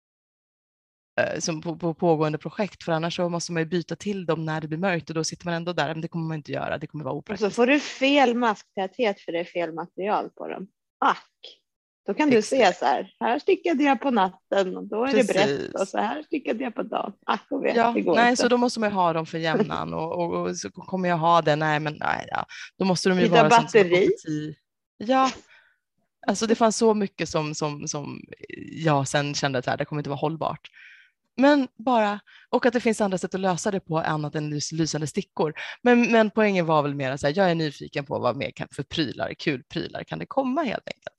som på pågående projekt, för annars så måste man ju byta till dem när det blir mörkt och då sitter man ändå där, men det kommer man inte göra, det kommer vara opraktiskt. Och så får du fel masktäthet för det är fel material på dem. Då kan du se så här stickade jag på natten och då är det brett och så här stickade jag på dagen. Det går inte. Så då måste man ha dem för jämnan och så kommer jag ha det, då måste de ju vara batteri. Ja. Alltså det fanns så mycket som jag sen kände att det kommer inte vara hållbart. Men och att det finns andra sätt att lösa det på annat än lysande stickor. Men poängen var väl mer så här, jag är nyfiken på vad mer för kul prylar kan det komma helt enkelt.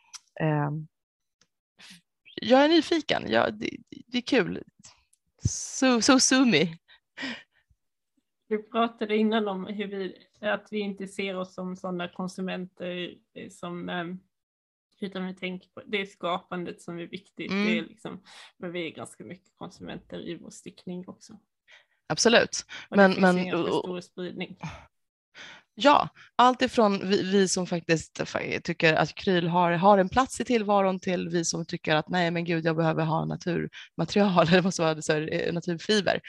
Jag är nyfiken, det är kul. So sumi. Vi pratade innan om att vi inte ser oss som sådana konsumenter utan vi tänker på det är skapandet som är viktigt. Det är men vi är ganska mycket konsumenter i vår stickning också. Absolut. Och det finns ingen för stor spridning. Ja, allt ifrån vi som faktiskt tycker att kryl har en plats i tillvaron till vi som tycker att nej men gud jag behöver ha naturmaterial eller vad så naturfiber.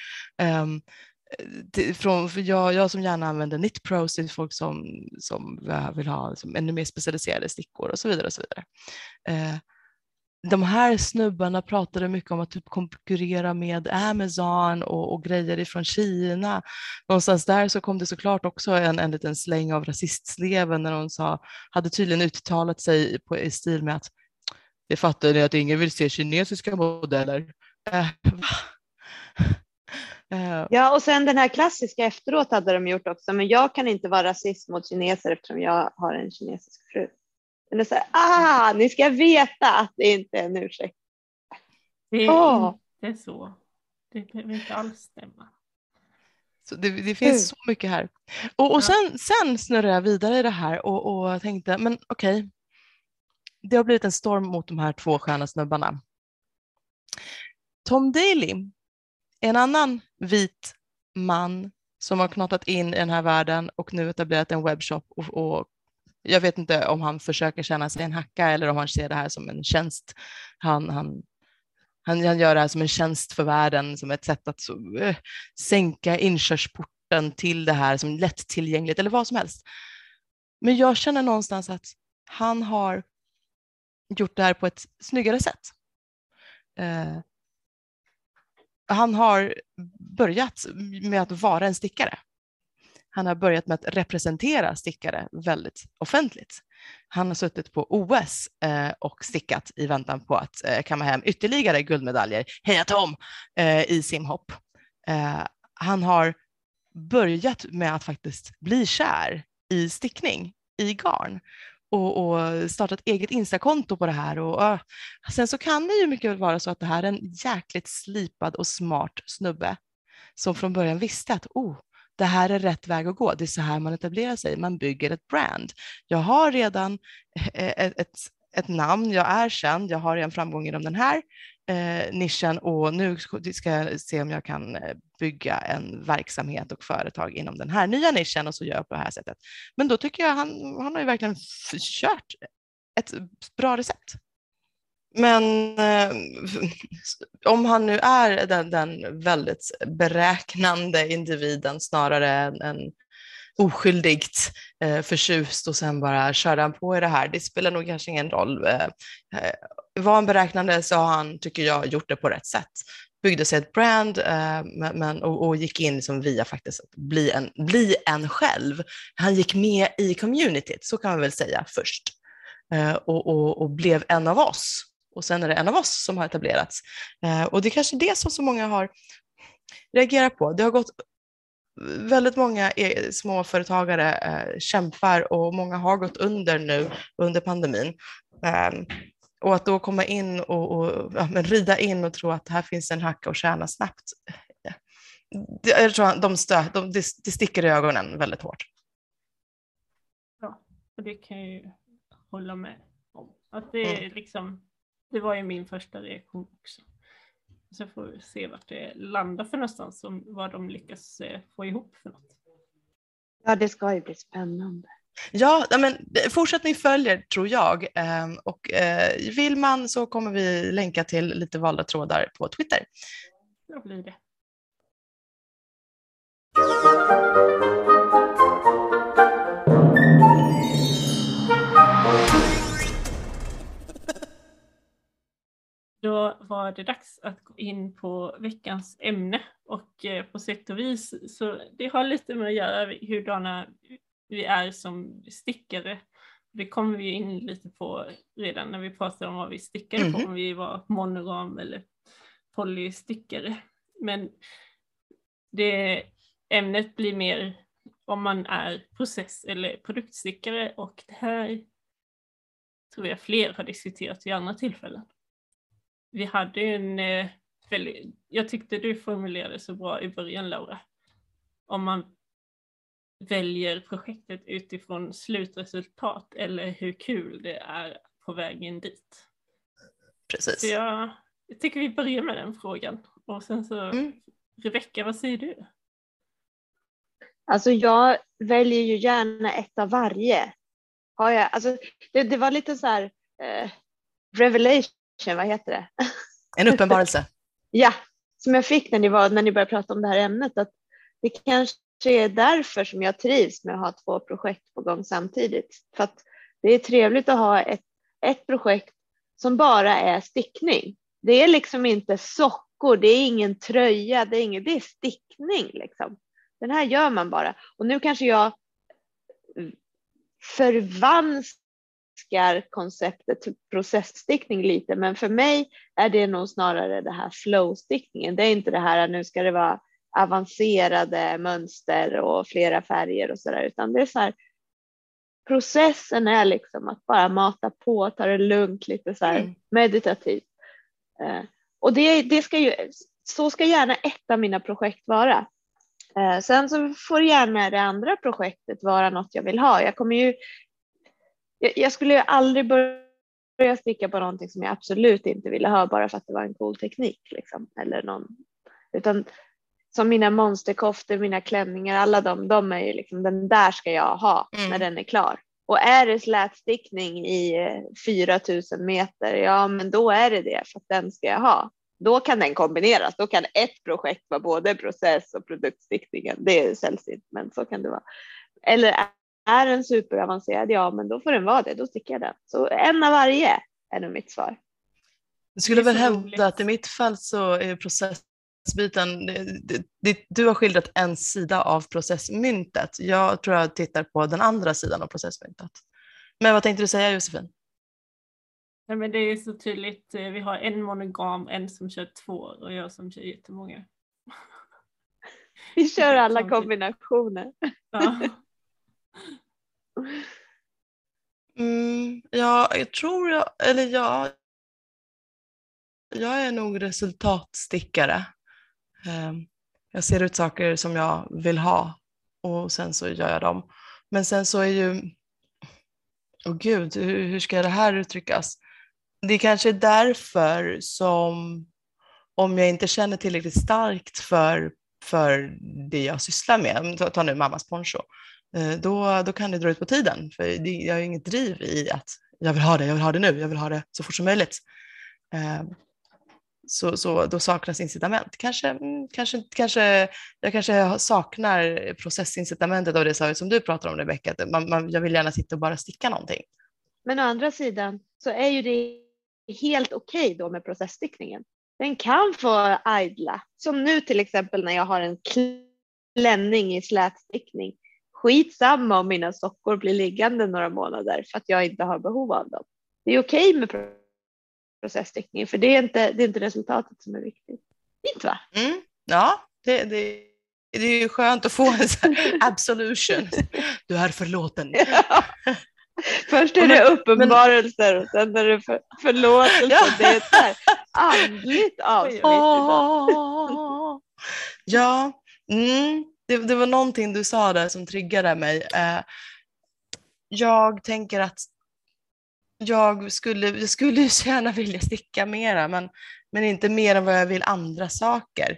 Jag som gärna använder Knit Pros till folk som vill ha ännu mer specialiserade stickor och så vidare och så vidare. De här snubbarna pratade mycket om att typ konkurrera med Amazon och grejer ifrån Kina. Någonstans där så kom det såklart också en liten släng av rasistsleven när hon hade tydligen uttalat sig i stil med att det fattar ni att ingen vill se kinesiska modeller. Ja, och sen den här klassiska efteråt hade de gjort också, men jag kan inte vara rasist mot kineser eftersom jag har en kinesisk fru. Eller så här, ni ska veta att det inte är en ursäkt. Det är inte så. Det behöver inte alls stämma. Så det finns så mycket här. Och sen snurrade jag vidare i det här och tänkte, men okej. Det har blivit en storm mot de här 2 sköna snubbarna. Tom Daley, en annan vit man som har knutat in i den här världen och nu etablerat en webbshop och jag vet inte om han försöker känna sig en hacka eller om han ser det här som en tjänst. Han gör det här som en tjänst för världen, som ett sätt att sänka inkörsporten till det här som lättillgängligt eller vad som helst. Men jag känner någonstans att han har gjort det här på ett snyggare sätt. Han har börjat med att vara en stickare. Han har börjat med att representera stickare väldigt offentligt. Han har suttit på OS och stickat i väntan på att kamma hem ytterligare guldmedaljer. Heja Tom! I simhopp. Han har börjat med att faktiskt bli kär i stickning, i garn. Och startat eget Insta-konto på det här. Och sen så kan det ju mycket väl vara så att det här är en jäkligt slipad och smart snubbe som från början visste att det här är rätt väg att gå. Det är så här man etablerar sig. Man bygger ett brand. Jag har redan ett namn. Jag är känd. Jag har redan framgång inom den här nischen och nu ska jag se om jag kan bygga en verksamhet och företag inom den här nya nischen och så gör jag på det här sättet. Men då tycker jag han har ju verkligen kört ett bra recept. Men om han nu är den väldigt beräknande individen snarare än oskyldigt förtjust och sen bara körde han på i det här. Det spelar nog kanske ingen roll var han beräknande så har han, tycker jag, gjort det på rätt sätt. Byggde sig ett brand och gick in som via faktiskt att bli en själv. Han gick med i communityt, så kan man väl säga först. Och blev en av oss. Och sen är det en av oss som har etablerats. Och det är kanske det som så många har reagerat på. Det har gått väldigt många småföretagare kämpar och många har gått under nu under pandemin. Och att då komma in och rida in och tro att här finns en hacka och tjäna snabbt. Jag tror det sticker i ögonen väldigt hårt. Ja, och det kan jag ju hålla med om. Att det är liksom, det var ju min första reaktion också. Så får vi se vart det landar för någonstans och vad de lyckas få ihop för något. Ja, det ska ju bli spännande. Ja, men fortsättning följer tror jag. Och vill man så kommer vi länka till lite valda trådar på Twitter. Då blir det. Då var det dags att gå in på veckans ämne och på sätt och vis så det har lite med att göra hurdana vi är som stickare. Det kommer vi in lite på redan när vi pratade om vad vi stickade på, om vi var monogam eller polystickare. Men det ämnet blir mer om man är process- eller produktstickare och det här tror jag fler har diskuterat i andra tillfällen. Vi hade jag tyckte du formulerade så bra i början, Laura. Om man väljer projektet utifrån slutresultat eller hur kul det är på vägen dit. Precis. Så jag tycker vi börjar med den frågan. Och sen så, Rebecka, vad säger du? Alltså jag väljer ju gärna ett av varje. Det var lite så här revelation, vad heter det? En uppenbarelse. Ja, som jag fick när ni började prata om det här ämnet. Att det kanske är därför som jag trivs med att ha 2 projekt på gång samtidigt. För att det är trevligt att ha ett projekt som bara är stickning. Det är liksom inte sockor, det är ingen tröja, det är stickning liksom. Den här gör man bara. Och nu kanske jag förvanskar konceptet processstickning lite, men för mig är det nog snarare det här flowstickningen. Det är inte det här nu ska det vara avancerade mönster och flera färger och sådär, utan det är så här, processen är liksom att bara mata på, ta det lugnt, lite så här meditativt. Och så ska gärna ett av mina projekt vara. Sen så får gärna det andra projektet vara något jag vill ha. Jag skulle ju aldrig börja sticka på någonting som jag absolut inte ville ha bara för att det var en cool teknik liksom, utan som mina monsterkoftor, mina klänningar, alla de är ju liksom, den där ska jag ha när den är klar. Och är det slätstickning i 4000 meter, ja men då är det för att den ska jag ha. Då kan den kombineras, då kan ett projekt vara både process och produktstickningen. Det är sällsynt, men så kan det vara. Eller är den superavancerad, ja men då får den vara det, då stickar jag den. Så en av varje är nog mitt svar. Jag skulle väl hävda att i mitt fall så är processbiten, du har skildrat en sida av processmyntet. Jag tror jag tittar på den andra sidan av processmyntet. Men vad tänkte du säga, Josefin? Ja, men det är så tydligt. Vi har en monogam, en som kör 2 och jag som kör jättemånga. Vi kör alla kombinationer. Ja. Jag tror jag är nog resultatstickare. Jag ser ut saker som jag vill ha och sen så gör jag dem. Men sen så är ju, gud, hur ska det här uttryckas? Det kanske är därför som om jag inte känner tillräckligt starkt för det jag sysslar med, ta nu mammas poncho, då kan det dra ut på tiden. För jag har inget driv i att jag vill ha det nu, jag vill ha det så fort som möjligt. Så då saknas incitament. Kanske jag saknar processincitamentet av det som du pratar om, Rebecka. Jag vill gärna sitta och bara sticka någonting. Men å andra sidan så är ju det helt okej då med processstickningen. Den kan få idla. Som nu till exempel när jag har en klänning i slätstickning. Skitsamma om mina sockor blir liggande några månader för att jag inte har behov av dem. Det är okej med processstickning för det är inte resultatet som är viktigt. Inte va? Ja, det är ju skönt att få en sån här absolution. Du är förlåten. Ja. Först är det uppenbarelser och sen är det förlåtelse. Ja. Det är ett här andligt avsnitt idag. Ja, det var någonting du sa där som triggade mig. Jag tänker att jag skulle gärna vilja sticka mera, men inte mer än vad jag vill andra saker.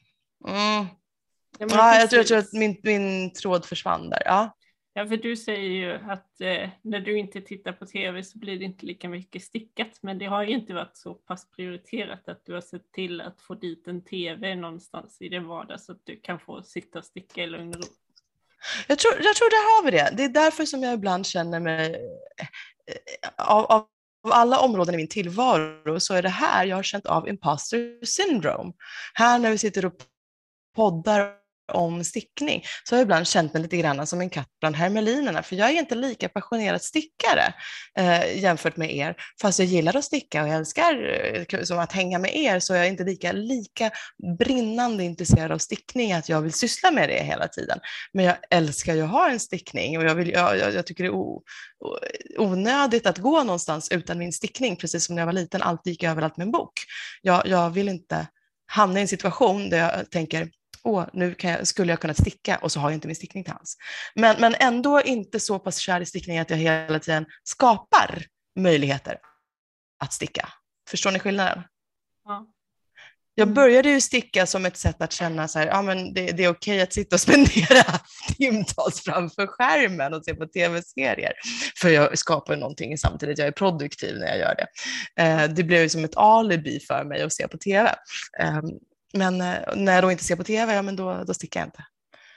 Jag tror att min tråd försvann där. Ja, för du säger ju att när du inte tittar på tv så blir det inte lika mycket stickat. Men det har ju inte varit så pass prioriterat att du har sett till att få dit en tv någonstans i din vardag så att du kan få sitta och sticka i lugn och ro. Jag tror där har vi det. Det är därför som jag ibland känner mig av alla områden i min tillvaro så är det här jag har känt av imposter syndrome. Här när vi sitter och poddar om stickning så har jag ibland känt mig lite grann som en katt bland hermelinerna för jag är inte lika passionerad stickare jämfört med er. Fast jag gillar att sticka och jag älskar som att hänga med er så är jag inte lika brinnande intresserad av stickning att jag vill syssla med det hela tiden. Men jag älskar ju att ha en stickning och jag tycker det är onödigt att gå någonstans utan min stickning precis som när jag var liten alltid gick överallt med en bok. Jag vill inte hamna i en situation där jag tänker nu skulle jag kunna sticka och så har jag inte min stickning till hands. Men ändå inte så pass kär i stickning att jag hela tiden skapar möjligheter att sticka. Förstår ni skillnaden? Ja. Jag började ju sticka som ett sätt att känna så här, men det är okej att sitta och spendera timtals framför skärmen och se på tv-serier. För jag skapar någonting samtidigt, jag är produktiv när jag gör det. Det blev ju som ett alibi för mig att se på tv. Men när jag då inte ser på tv, men då stickar jag inte.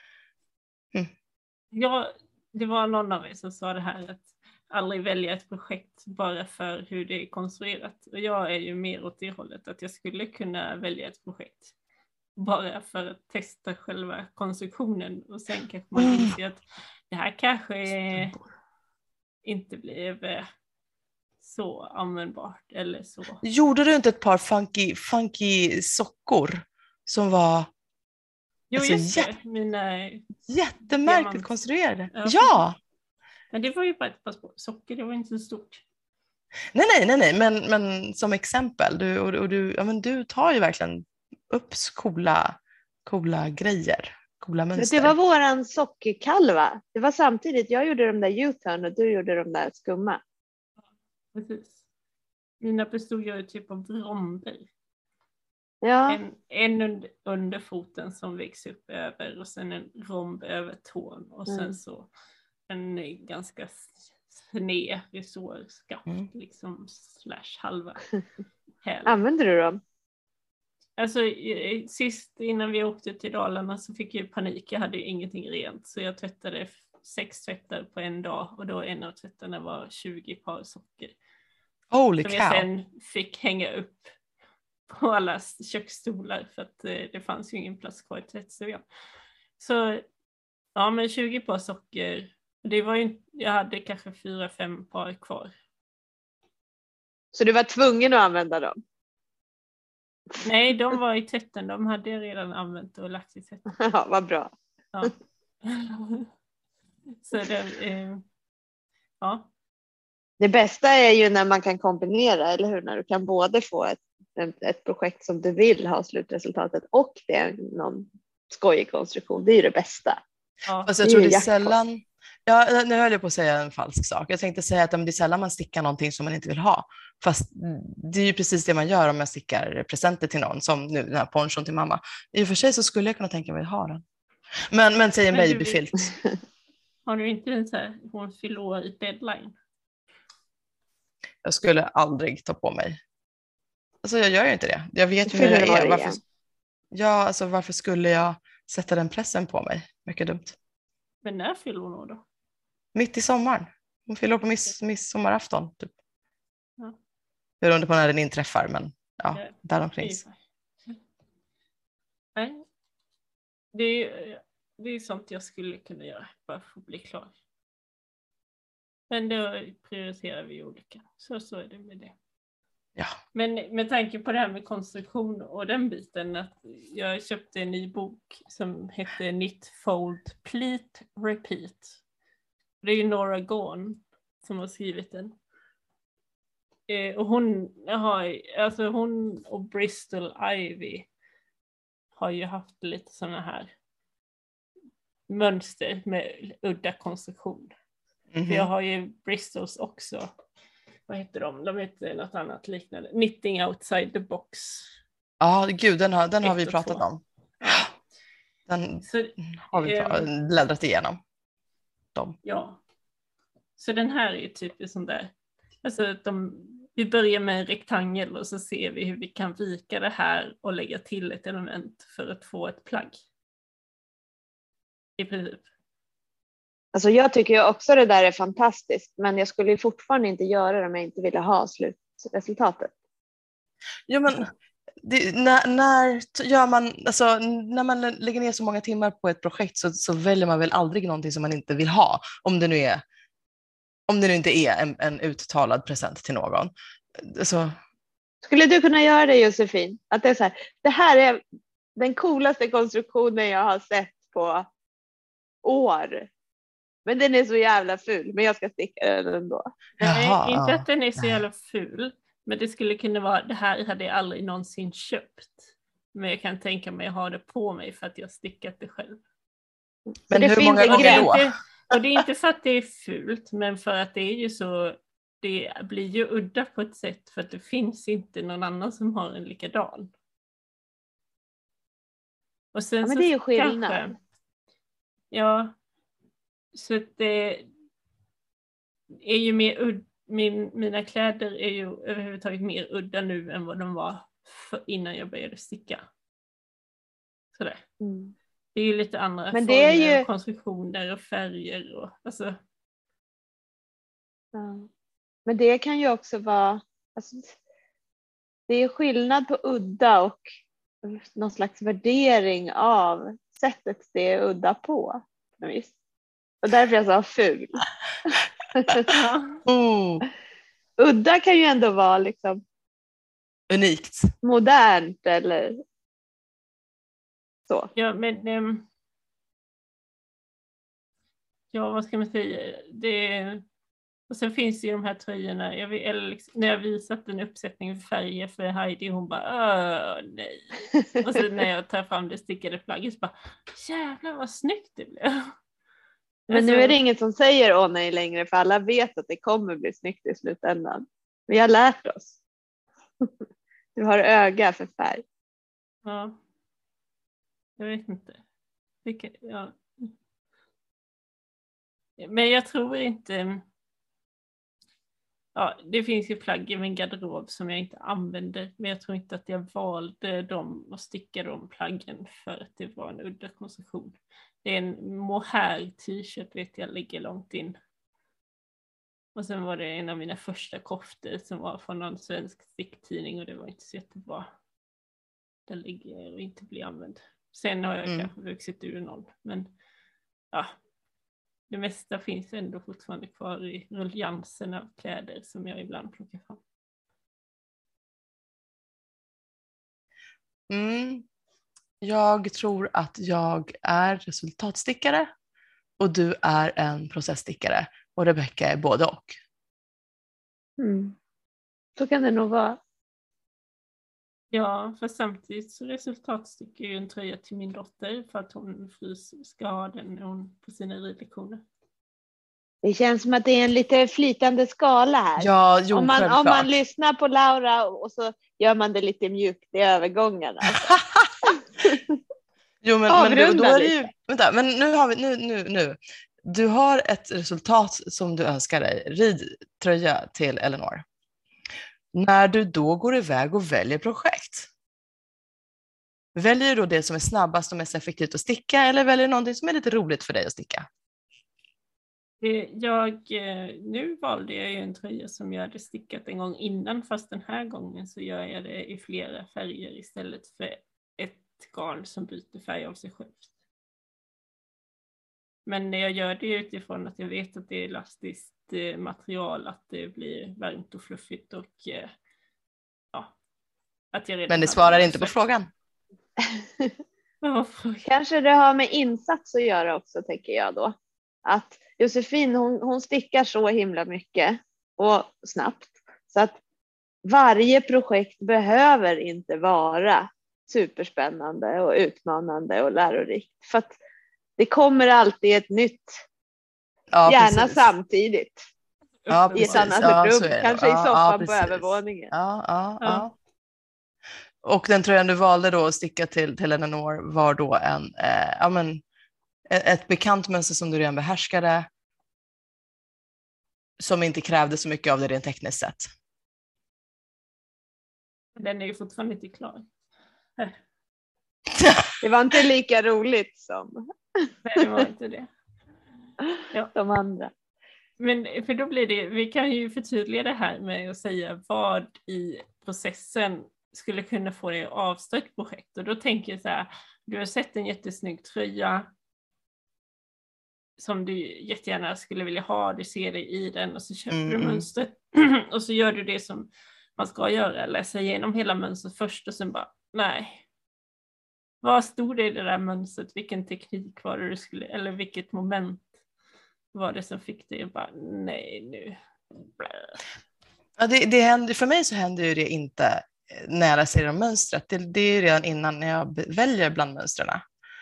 Ja, det var någon av er som sa det här att aldrig välja ett projekt bara för hur det är konstruerat. Och jag är ju mer åt det hållet att jag skulle kunna välja ett projekt bara för att testa själva konstruktionen och sen kanske man inser att det här kanske inte blev så användbart eller så. Gjorde du inte ett par funky sockor som var jättemärkligt konstruerade? Ja! Men det var ju bara ett par socker, det var inte så stort. Nej, men som exempel, du tar ju verkligen upp coola grejer, coola mönster. Det var våran sockerkalva. Det var samtidigt, jag gjorde de där U-turn och du gjorde de där skumma. Precis. Mina bestod ju typ av romber. Ja. En under foten som växer upp över och sen en romb över tån och sen så en ganska sned resårskaft liksom / halva häl. Använder du dem? Alltså sist innan vi åkte till Dalarna så fick jag panik. Jag hade ju ingenting rent så jag tvättade 6 tvättar på en dag och då en av tvättarna var 20 par socker. Holy som cow. jag sen fick hänga upp på alla köksstolar för att det fanns ju ingen plats kvar i tvättstugan. Så ja, men 20 par socker. Det var ju, jag hade kanske 4-5 par kvar. Så du var tvungen att använda dem? Nej, de var i tvätten. De hade jag redan använt och lagt i tvätten. Ja, vad bra. Ja. Så det, ja. Det bästa är ju när man kan kombinera, eller hur? När du kan både få ett projekt som du vill ha slutresultatet och det är någon skojig konstruktion. Det är ju det bästa. Ja. Alltså jag tror det är sällan, nu höll jag på att säga en falsk sak. Jag tänkte säga att det är sällan man stickar någonting som man inte vill ha. Fast det är ju precis det man gör om jag stickar presenter till någon, som nu den här ponchon till mamma. I och för sig så skulle jag kunna tänka mig att ha den. Men säg en babyfilt. Har du inte en så här, hon fyller år i deadline? Jag skulle aldrig ta på mig. Alltså jag gör ju inte det. Jag vet ju hur jag är. Varför skulle jag sätta den pressen på mig? Mycket dumt. Men när fyller hon år då? Mitt i sommaren. Hon fyller på midsommarafton typ. Ja. Beroende på när den inträffar, men ja, Ja, däromkring. Nej, det är sånt jag skulle kunna göra bara för att bli klar. Men då prioriterar vi olika. Så är det med det. Ja. Men med tanke på det här med konstruktion och den biten, att jag köpte en ny bok som heter Knit, Fold, Pleat, Repeat. Det är ju Nora Gorn som har skrivit den. Och hon och Bristol Ivy har ju haft lite sådana här mönster med udda konstruktion. Mhm. För jag har ju Bristols också. Vad heter de? De heter något annat liknande. Knitting outside the box. Ja, gud, den har vi 1 och pratat 2. om. Ja. Den Så, har vi bläddrat igenom. ja. Så den här är typ en sån där. Alltså vi börjar med en rektangel och så ser vi hur vi kan vika det här och lägga till ett element för att få ett plagg. I princip. Alltså jag tycker ju också det där är fantastiskt, men jag skulle ju fortfarande inte göra det om jag inte ville ha slutresultatet. Ja, men när gör man, alltså, när man lägger ner så många timmar på ett projekt så väljer man väl aldrig någonting som man inte vill ha, om det nu inte är en uttalad present till någon. Så. Skulle du kunna göra det, Josefin? Att det är så här, det här är den coolaste konstruktionen jag har sett på år. Men den är så jävla ful, men jag ska sticka den ändå. Nej, inte att den är så jävla ful. Men det skulle kunna vara, det här hade jag aldrig någonsin köpt. Men jag kan tänka mig att ha det på mig för att jag stickat det själv. Men det hur finns många en gånger gräns. då? Och det är inte för att det är fult, men för att det är ju så, det blir ju udda på ett sätt för att det finns inte någon annan som har en likadan. Och sen Ja, men det är ju skillnad. Kanske, ja, så att det är ju mer mina kläder är ju överhuvudtaget mer udda nu än vad de var innan jag började sticka. Sådär. Mm. Det är ju lite andra Men former, det är ju konstruktioner och färger och alltså. Ja. Men det kan ju också vara, alltså, det är skillnad på udda och någon slags värdering av sättet det är udda på. Och därför jag sa ful. Udda kan ju ändå vara liksom Unikt. modernt eller så. Ja, men ja, vad ska man säga? Och sen finns det ju de här tröjorna. När jag visat en uppsättning för färger för Heidi, hon bara nej. Och sen när jag tar fram det stickade plagget så bara jävlar vad snyggt det blev. Men alltså, nu är det ingen som säger åh nej längre, för alla vet att det kommer bli snyggt i slutändan. Vi har lärt oss. Du har öga för färg. Ja. Jag vet inte. Ja. Men jag tror inte. Ja, det finns ju plagg i min garderob som jag inte använder. Men jag tror inte att jag valde dem och sticka de plaggen för att det var en udda konstruktion. Det är en mohair t-shirt vet jag ligger långt in. Och sen var det en av mina första koftor som var från någon svensk sticktidning och det var inte så jättebra. Den ligger och inte blir använd. Sen har jag kanske vuxit ur någon. Men ja, det mesta finns ändå fortfarande kvar i ruljansen av kläder som jag ibland plockar fram. Jag tror att jag är resultatstickare och du är en processstickare och Rebecca är både och. Så kan det nog vara. Ja, för samtidigt så resultatstickar ju en tröja till min dotter för att hon ska ha den på sina ridlektioner. Det känns som att det är en lite flytande skala här. Ja, jo, om man lyssnar på Laura och så gör man det lite mjukt i övergångarna. Jo, men då är det ju, vänta, men nu har vi nu. Du har ett resultat som du önskar dig, ridtröja till Eleanor. När du då går iväg och väljer projekt, väljer du då det som är snabbast och mest effektivt att sticka eller väljer du någonting som är lite roligt för dig att sticka? Nu valde jag ju en tröja som jag hade stickat en gång innan, fast den här gången så gör jag det i flera färger istället för ett garn som byter färg av sig självt. Men jag gör det utifrån att jag vet att det är elastiskt material, att det blir varmt och fluffigt och att jag redan. Men det svarar inte på frågan. Kanske det har med insats att göra också, tänker jag då. Att Josefin, hon stickar så himla mycket och snabbt. Så att varje projekt behöver inte vara superspännande och utmanande och lärorikt. För att det kommer alltid ett nytt. Ja, gärna precis. Samtidigt. Ja, i ett annat rum, kanske i soffan på övervåningen. Ja. Och den tröjan du valde då att sticka till Eleanor var då ett bekant mönster som du redan behärskade, som inte krävde så mycket av det rent tekniskt sett. Den är ju fortfarande inte klar. Det var inte lika roligt som Nej, det var inte det. Ja. De andra. Men för då blir det, vi kan ju förtydliga det här med att säga vad i processen skulle kunna få dig att avstå ett projekt. Och då tänker jag så här, du har sett en jättesnygg tröja som du jättegärna skulle vilja ha, du ser det i den och så köper du mönstret och så gör du det som man ska göra, läsa igenom hela mönstret först och sen bara, nej. Vad stod det i det där mönstret? Vilken teknik var det du skulle, eller vilket moment var det som fick dig att bara, nej nu. Ja, det händer, för mig så händer ju det inte när jag läser om mönstret. Det är redan innan när jag väljer bland mönstren.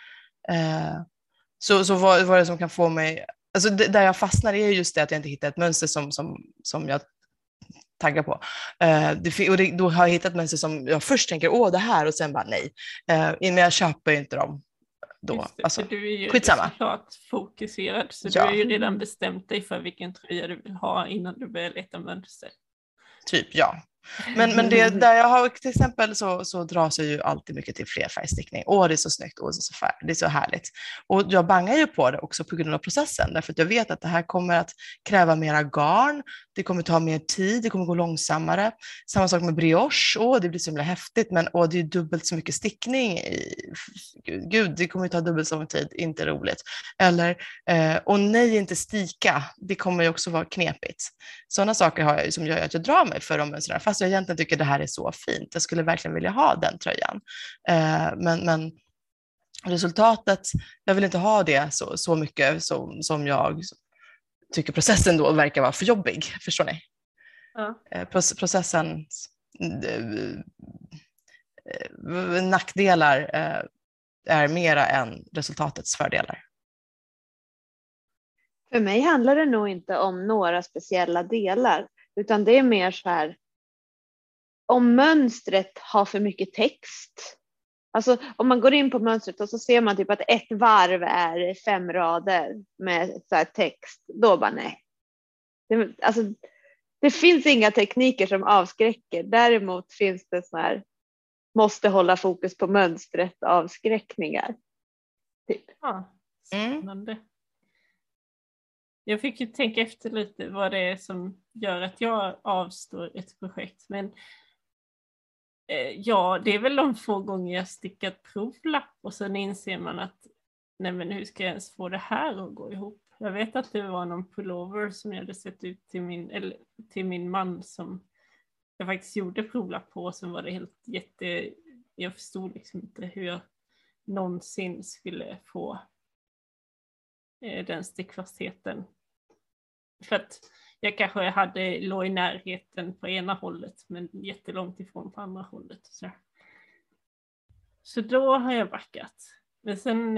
Så vad är det som kan få mig, alltså där jag fastnar är just det att jag inte hittar ett mönster som jag taggar på. Då har jag hittat ett mönster som jag först tänker, det här, och sen bara nej. Men jag köper inte dem då. Det, alltså, du är ju skitsamma. Resultatfokuserad, så du har ju redan bestämt dig för vilken tröja du vill ha innan du börjar leta mönster. Typ, ja. Men det, där jag har till exempel så dras jag ju alltid mycket till flerfärgstickning. Det är så snyggt, det är så härligt. Och jag bangar ju på det också på grund av processen, därför att jag vet att det här kommer att kräva mera garn, det kommer ta mer tid, det kommer gå långsammare. Samma sak med brioche, det blir så himla häftigt, men det är dubbelt så mycket stickning. Gud, det kommer ta dubbelt så lång tid, inte roligt. Eller, och nej, inte stika, det kommer ju också vara knepigt. Sådana saker har jag som gör att jag drar mig för de mönstren, fast jag egentligen tycker det här är så fint. Jag skulle verkligen vilja ha den tröjan. Men resultatet, jag vill inte ha det så mycket som jag tycker processen då verkar vara för jobbig. Förstår ni? Ja. Processen nackdelar är mera än resultatets fördelar. För mig handlar det nog inte om några speciella delar, utan det är mer så här, om mönstret har för mycket text. Alltså om man går in på mönstret och så ser man typ att ett varv är 5 rader med så här text, då bara nej. Det finns inga tekniker som avskräcker. Däremot finns det så här, måste hålla fokus på mönstret, avskräckningar. Typ. Ja, spännande. Jag fick ju tänka efter lite vad det är som gör att jag avstår ett projekt. Men det är väl de få gånger jag stickat provlapp och sen inser man att nej, men hur ska jag ens få det här att gå ihop? Jag vet att det var någon pullover som jag hade sett ut till min man som jag faktiskt gjorde provlapp på, och sen var det helt jag förstod liksom inte hur jag någonsin skulle få den stickfastheten. För att jag kanske låg i närheten på ena hållet men jättelångt ifrån på andra hållet. Så då har jag backat. Men sen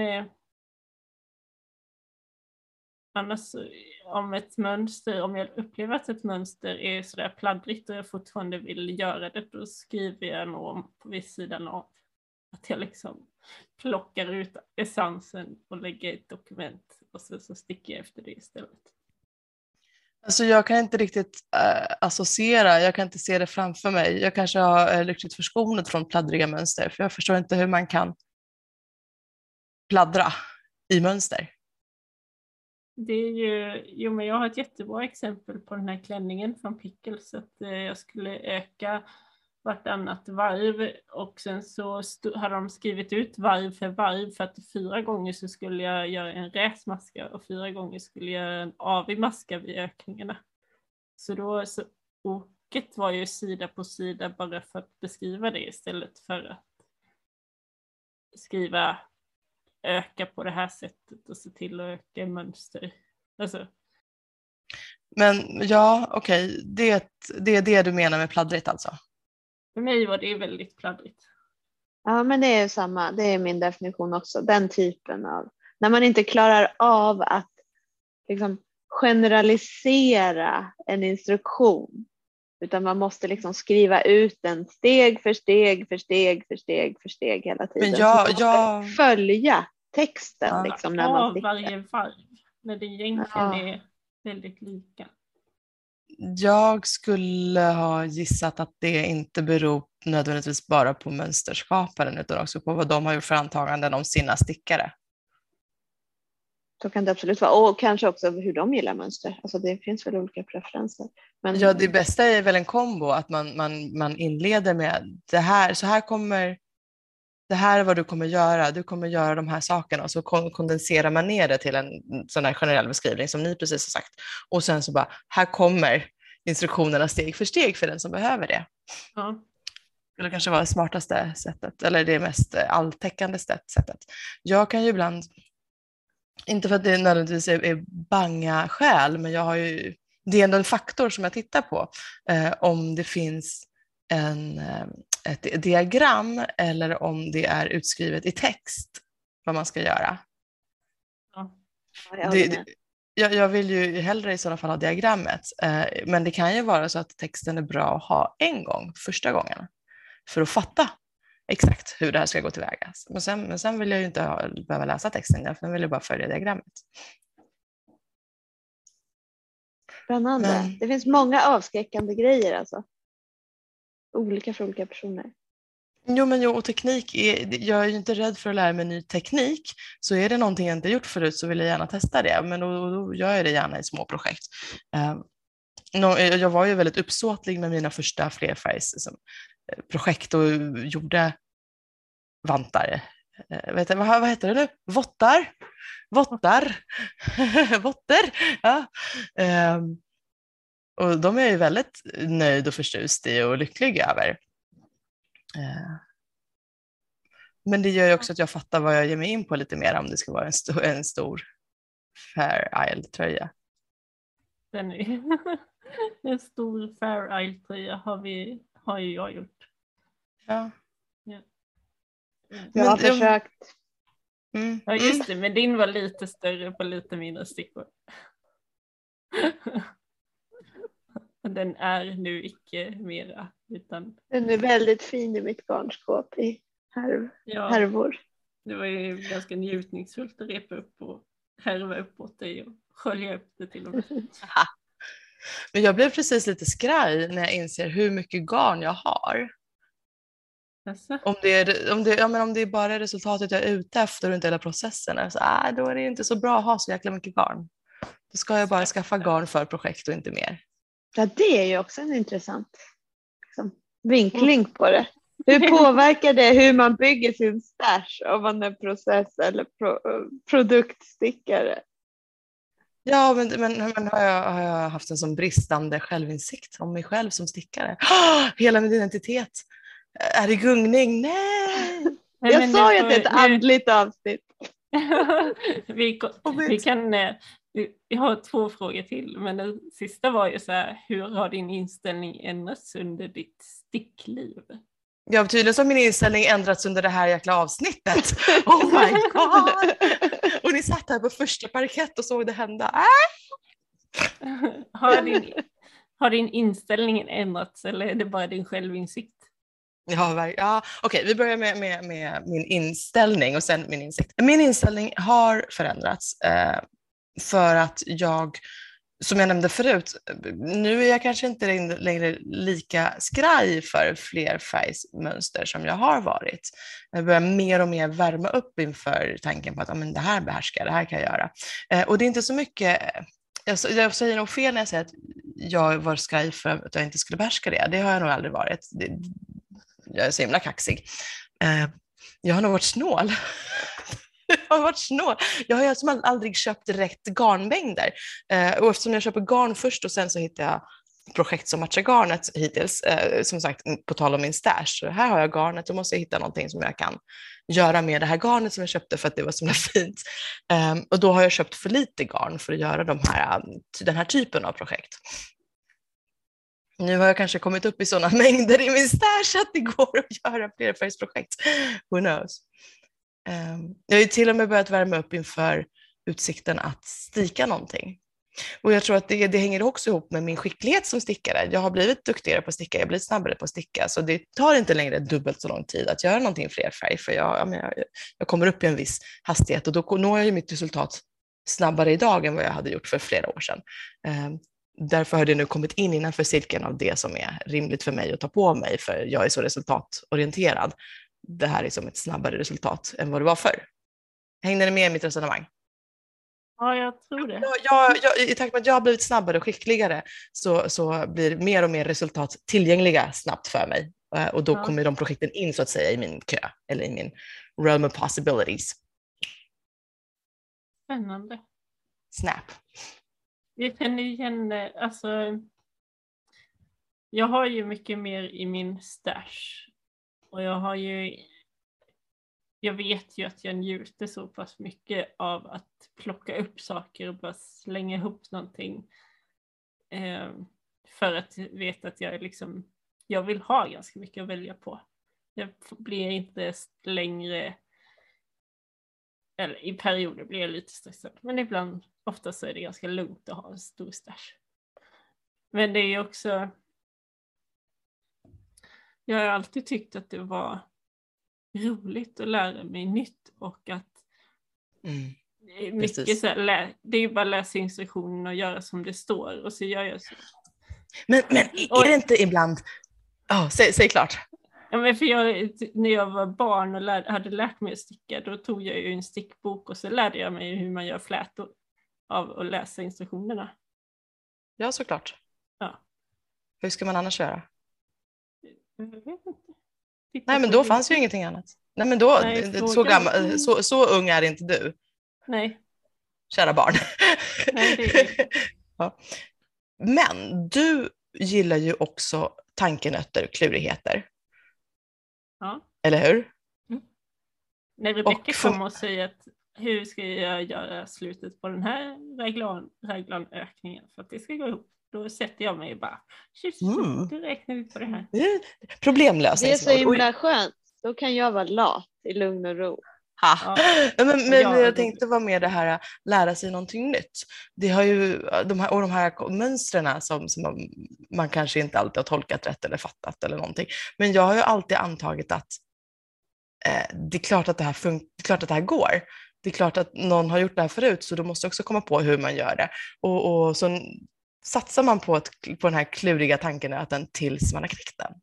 annars om jag upplever att ett mönster är sådär pladdrigt och jag fortfarande vill göra det, då skriver jag nog på vid sidan av. Att jag liksom plockar ut essensen och lägger ett dokument och så sticker jag efter det istället. Alltså jag kan inte riktigt associera, jag kan inte se det framför mig. Jag kanske har lyckligt förskonat från pladdriga mönster, för jag förstår inte hur man kan pladdra i mönster. Det är ju, men jag har ett jättebra exempel på den här klänningen från Pickles. Att jag skulle öka vartannat varv och sen så hade de skrivit ut varv för varv, för att 4 gånger så skulle jag göra en räsmaska och 4 gånger skulle jag göra en avig maska vid ökningarna. Så oket var ju sida på sida bara för att beskriva det istället för att skriva öka på det här sättet och se till att öka mönster. Alltså. Men ja, okej. Det är det du menar med pladdrigt alltså? För mig var det väldigt pladdrigt. Ja, men det är samma. Det är min definition också. Den typen av, när man inte klarar av att liksom generalisera en instruktion, utan man måste liksom skriva ut den steg för steg för steg för steg för steg hela tiden. Men så man måste följa texten liksom, när man stickar. Varje varv, när det egentligen är väldigt lika. Jag skulle ha gissat att det inte beror nödvändigtvis bara på mönsterskaparen utan också på vad de har gjort för antaganden om sina stickare. Så kan det absolut vara. Och kanske också hur de gillar mönster. Alltså det finns väl olika preferenser. Men... Ja, det bästa är väl en kombo, att man inleder med det här är vad du kommer göra. Du kommer göra de här sakerna, och så kondenserar man ner det till en sån här generell beskrivning som ni precis har sagt. Och sen så bara, här kommer instruktionerna steg för steg för den som behöver det. Ja. Det kanske var det smartaste sättet, eller det mest alltäckande sättet. Jag kan ju ibland, inte för att det nödvändigtvis är banga skäl, men jag har ju, det är ändå en faktor som jag tittar på. Om det finns ett diagram eller om det är utskrivet i text vad man ska göra. Jag vill ju hellre i sådana fall ha diagrammet, men det kan ju vara så att texten är bra att ha en gång, första gången, för att fatta exakt hur det här ska gå tillväga. Men sen vill jag ju inte behöva läsa texten, jag vill bara följa diagrammet. Spännande. Men... Det finns många avskräckande grejer alltså. Olika för olika personer. Jo, och teknik, jag är ju inte rädd för att lära mig ny teknik. Så är det någonting jag inte gjort förut så vill jag gärna testa det. Men då gör jag det gärna i små projekt. Jag var ju väldigt uppsåtlig med mina första flerfärgsprojekt och gjorde vantar. Vad heter det nu? Vottar. Votter. Ja. Och de är jag ju väldigt nöjd och förtjust i och lycklig över. Men det gör ju också att jag fattar vad jag ger mig in på lite mer om det ska vara en stor Fair Isle-tröja. En stor Fair Isle-tröja har ju jag gjort. Ja. Jag har försökt. Ja, just det, men din var lite större på lite mindre stickor. Den är nu icke mera. Utan... Den är väldigt fin i mitt garnskåp i härvor. Det var ju ganska njutningsfullt att repa upp och härva uppåt dig och skölja upp det till och med. Men jag blev precis lite skraj när jag inser hur mycket garn jag har. Alltså? Om det är bara resultatet jag är ute efter och inte hela processen, så då är det inte så bra att ha så jäkla mycket garn. Då ska jag bara skaffa garn för projekt och inte mer. Ja, det är ju också en intressant vinkling på det. Hur påverkar det hur man bygger sin stash om man är process- eller produktstickare? Ja, men har jag haft en sån bristande självinsikt om mig själv som stickare? Hela min identitet är i gungning. Nej! Jag sa ju att det är ett andligt avsnitt. Vi har 2 frågor till, men den sista var ju så här: hur har din inställning ändrats under ditt stickliv? Ja, tydligen så har min inställning ändrats under det här jäkla avsnittet. Oh my god! Och ni satt här på första parkett och såg det hända. Har din inställning ändrats eller är det bara din självinsikt? Ja, okej, vi börjar med min inställning och sen min insikt. Min inställning har förändrats för att jag som jag nämnde förut, nu är jag kanske inte längre lika skraj för flerfärgsmönster som jag har varit. Jag börjar mer och mer värma upp inför tanken på att men det här behärskar, det här kan jag göra. Och det är inte så mycket, jag säger nog fel när jag säger att jag var skraj för att jag inte skulle behärska det. Det har jag nog aldrig varit. Jag är så himla kaxig. Jag har nog varit snål. Jag har som aldrig köpt rätt garnmängder. Och eftersom jag köper garn först och sen så hittar jag projekt som matchar garnet hittills. Som sagt, på tal om min stash. Så här har jag garnet, då måste jag hitta någonting som jag kan göra med det här garnet som jag köpte för att det var så himla fint. Och då har jag köpt för lite garn för att göra den här typen av projekt. Nu har jag kanske kommit upp i sådana mängder i min stash att det går att göra flerfärgsprojekt. Who knows? Jag har ju till och med börjat värma upp inför utsikten att sticka någonting. Och jag tror att det hänger också ihop med min skicklighet som stickare. Jag har blivit duktigare på att sticka, jag har blivit snabbare på att sticka. Så det tar inte längre dubbelt så lång tid att göra någonting flerfärg. För jag kommer upp i en viss hastighet och då når jag ju mitt resultat snabbare idag än vad jag hade gjort för flera år sedan. Därför har det nu kommit in innanför cirkeln av det som är rimligt för mig att ta på mig. För jag är så resultatorienterad. Det här är som ett snabbare resultat än vad det var förr. Hängde ni med i mitt resonemang? Ja, jag tror det. I takt med att jag har blivit snabbare och skickligare så blir mer och mer resultat tillgängliga snabbt för mig. Och då kommer de projekten in så att säga i min kö eller i min realm of possibilities. Spännande. Snap. Jag känner igen, alltså jag har ju mycket mer i min stash. Och jag vet ju att jag njuter så pass mycket av att plocka upp saker och bara slänga ihop någonting. För att veta att jag vill ha ganska mycket att välja på. Jag blir inte längre, eller i perioder blir jag lite stressad. Men ibland, ofta så är det ganska lugnt att ha en stor stash. Men det är ju också, jag har alltid tyckt att det var roligt att lära mig nytt och att mycket så här, det är ju bara läsa instruktionen och göra som det står och så gör jag så. Men är det inte ibland, säg klart. Ja, men för när jag var barn och hade lärt mig att sticka, då tog jag ju en stickbok och så lärde jag mig hur man gör flätor av att läsa instruktionerna. Ja, såklart. Ja. Hur ska man annars göra? Jag vet inte. Nej, men då fanns ju ingenting annat. Nej, men då, så ung är inte du. Nej. Kära barn. Nej, det är... Ja. Men du gillar ju också tankenötter, klurigheter. Ja. Eller hur? Mm. När Rebecka kommer och säger att hur ska jag göra slutet på den här raglanökningen för att det ska gå ihop, då sätter jag mig och bara då räknar vi på det här. Problemlösning. Det är så himla skönt. Då kan jag vara lat i lugn och ro. Ja. Men jag tänkte vara med det här lära sig någonting nytt. Det har ju de här mönstren som man kanske inte alltid har tolkat rätt eller fattat eller någonting. Men jag har ju alltid antagit att det är klart att det här går. Det är klart att någon har gjort det här förut, så då måste jag också komma på hur man gör det. Och så satsar man på den här kluriga tankenöten tills man har knäckt den.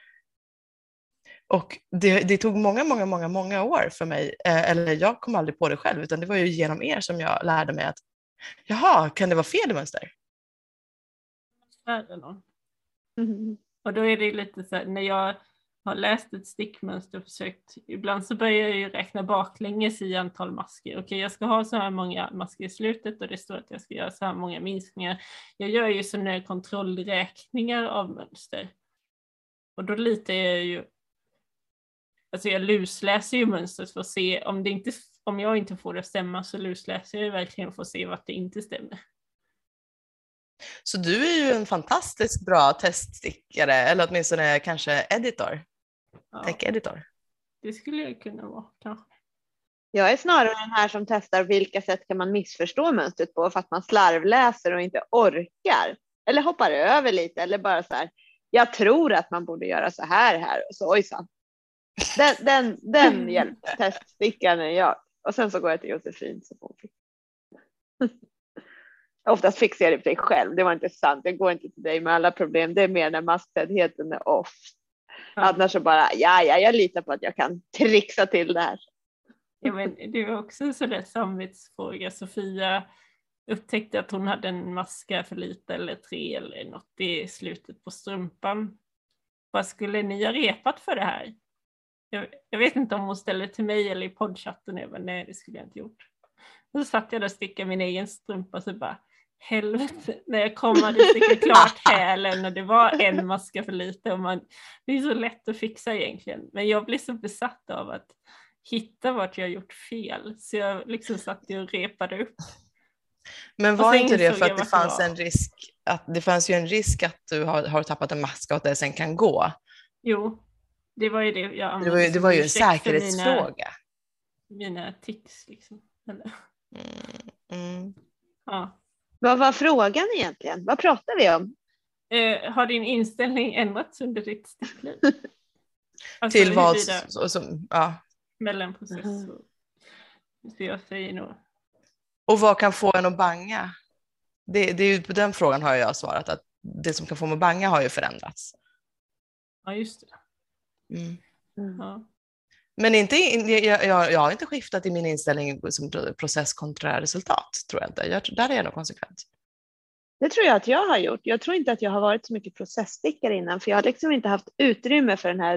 Och det tog många år för mig, eller jag kom aldrig på det själv, utan det var ju genom er som jag lärde mig att jaha, kan det vara fel i mönster? Och då är det lite så här, när jag har läst ett stickmönster och försökt, ibland så börjar jag ju räkna baklänges i antal masker. Okej, jag ska ha så här många masker i slutet och det står att jag ska göra så här många minskningar. Jag gör ju sådana kontrollräkningar av mönster. Och då litar jag ju, alltså jag lusläser ju mönstret för att se om jag inte får det att stämma, så lusläser jag verkligen för att se vart det inte stämmer. Så du är ju en fantastiskt bra teststickare, eller åtminstone kanske editor. Ja. Tech-editor. Det skulle jag kunna vara kanske. Jag är snarare den här som testar vilka sätt kan man missförstå mönstret på för att man slarvläser och inte orkar. Eller hoppar över lite, eller bara så här. Jag tror att man borde göra så här och så ojsan. Den teststickaren är jag. Och sen så går jag till Josefin så får vi. Oftast fixar jag det för dig själv. Det var inte sant. Jag går inte till dig med alla problem. Det är mer när masttätheten är off. Ja. Annars så bara, jag litar på att jag kan trixa till det här. Ja, men det var också en sån där samvetsfråga. Sofia upptäckte att hon hade en maska för lite eller 3 eller något i slutet på strumpan. Vad skulle ni ha repat för det här? Jag vet inte om hon ställde till mig eller i poddchatten. Jag bara, nej, det skulle jag inte gjort. Och så satt jag där och stickade min egen strumpa så bara, helvete, när jag kom hade stickat klart hälen och det var en maska för lite. Och det är så lätt att fixa egentligen. Men jag blir så besatt av att hitta vart jag gjort fel. Så jag liksom satt och repade upp. Men var inte det för att det fanns en risk, att det fanns ju en risk att du har tappat en maska och att det sen kan gå? Jo, det var ju det jag använde. Det var ju en säkerhetsfråga. Mina tics liksom. Eller? Mm. Ja. Vad var frågan egentligen? Vad pratar vi om? Har din inställning ändrats under ditt stickliv? Alltså, till vad ja. Mellanprocess. Så jag säger nog. Och vad kan få en att banga? Det är ju på den frågan har jag svarat att det som kan få mig att banga har ju förändrats. Ja, just det. Ja. Men jag har inte skiftat i min inställning som process kontra resultat, tror jag inte. Där är jag nog konsekvent. Det tror jag att jag har gjort. Jag tror inte att jag har varit så mycket processstickare innan, för jag har liksom inte haft utrymme för den här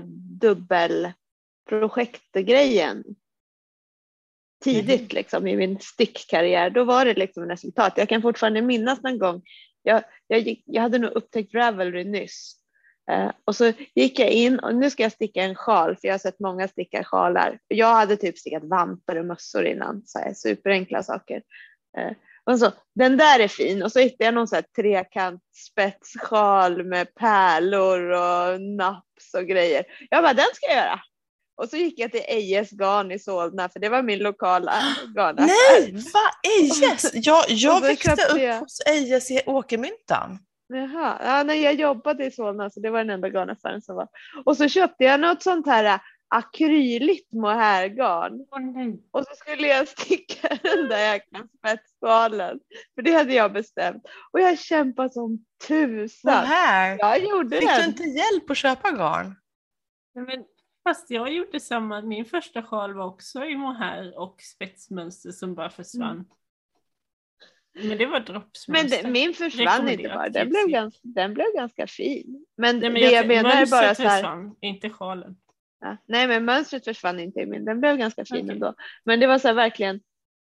dubbelprojektgrejen tidigt liksom i min stickkarriär. Då var det liksom resultat. Jag kan fortfarande minnas någon gång. Jag hade nog upptäckt Ravelry nyss. Och så gick jag in och nu ska jag sticka en sjal, för jag har sett många sticka sjalar. Jag hade typ stickat vantar och mössor innan, så här superenkla saker. Och så, den där är fin. Och så hittade jag någon så här trekantspetssjal med pärlor och naps och grejer. Jag bara, den ska jag göra. Och så gick jag till Ejes garn i Solna, för det var min lokala garnaffär. Nej, vad Ejes? Jag växte upp hos Ejes i Åkermyntan. Jaha, ja, när jag jobbade i Solna, så det var den enda garnaffären som var. Och så köpte jag något sånt här akryligt mohairgarn. Och så skulle jag sticka den där jäkla spetsskalen. För det hade jag bestämt. Och jag kämpade som tusan. Jag gjorde Fick du inte hjälp att köpa garn? Men, fast jag gjorde samma. Min första sjal var också i mohair och spetsmönster som bara försvann. Men det var droppsmönster. Men min försvann inte bara. Den blev ganska fin. Men, nej, men det jag menar är bara så här. Försvann, inte sjalen. Ja, nej, men mönstret försvann inte i min. Den blev ganska fin ändå. Men det var så här verkligen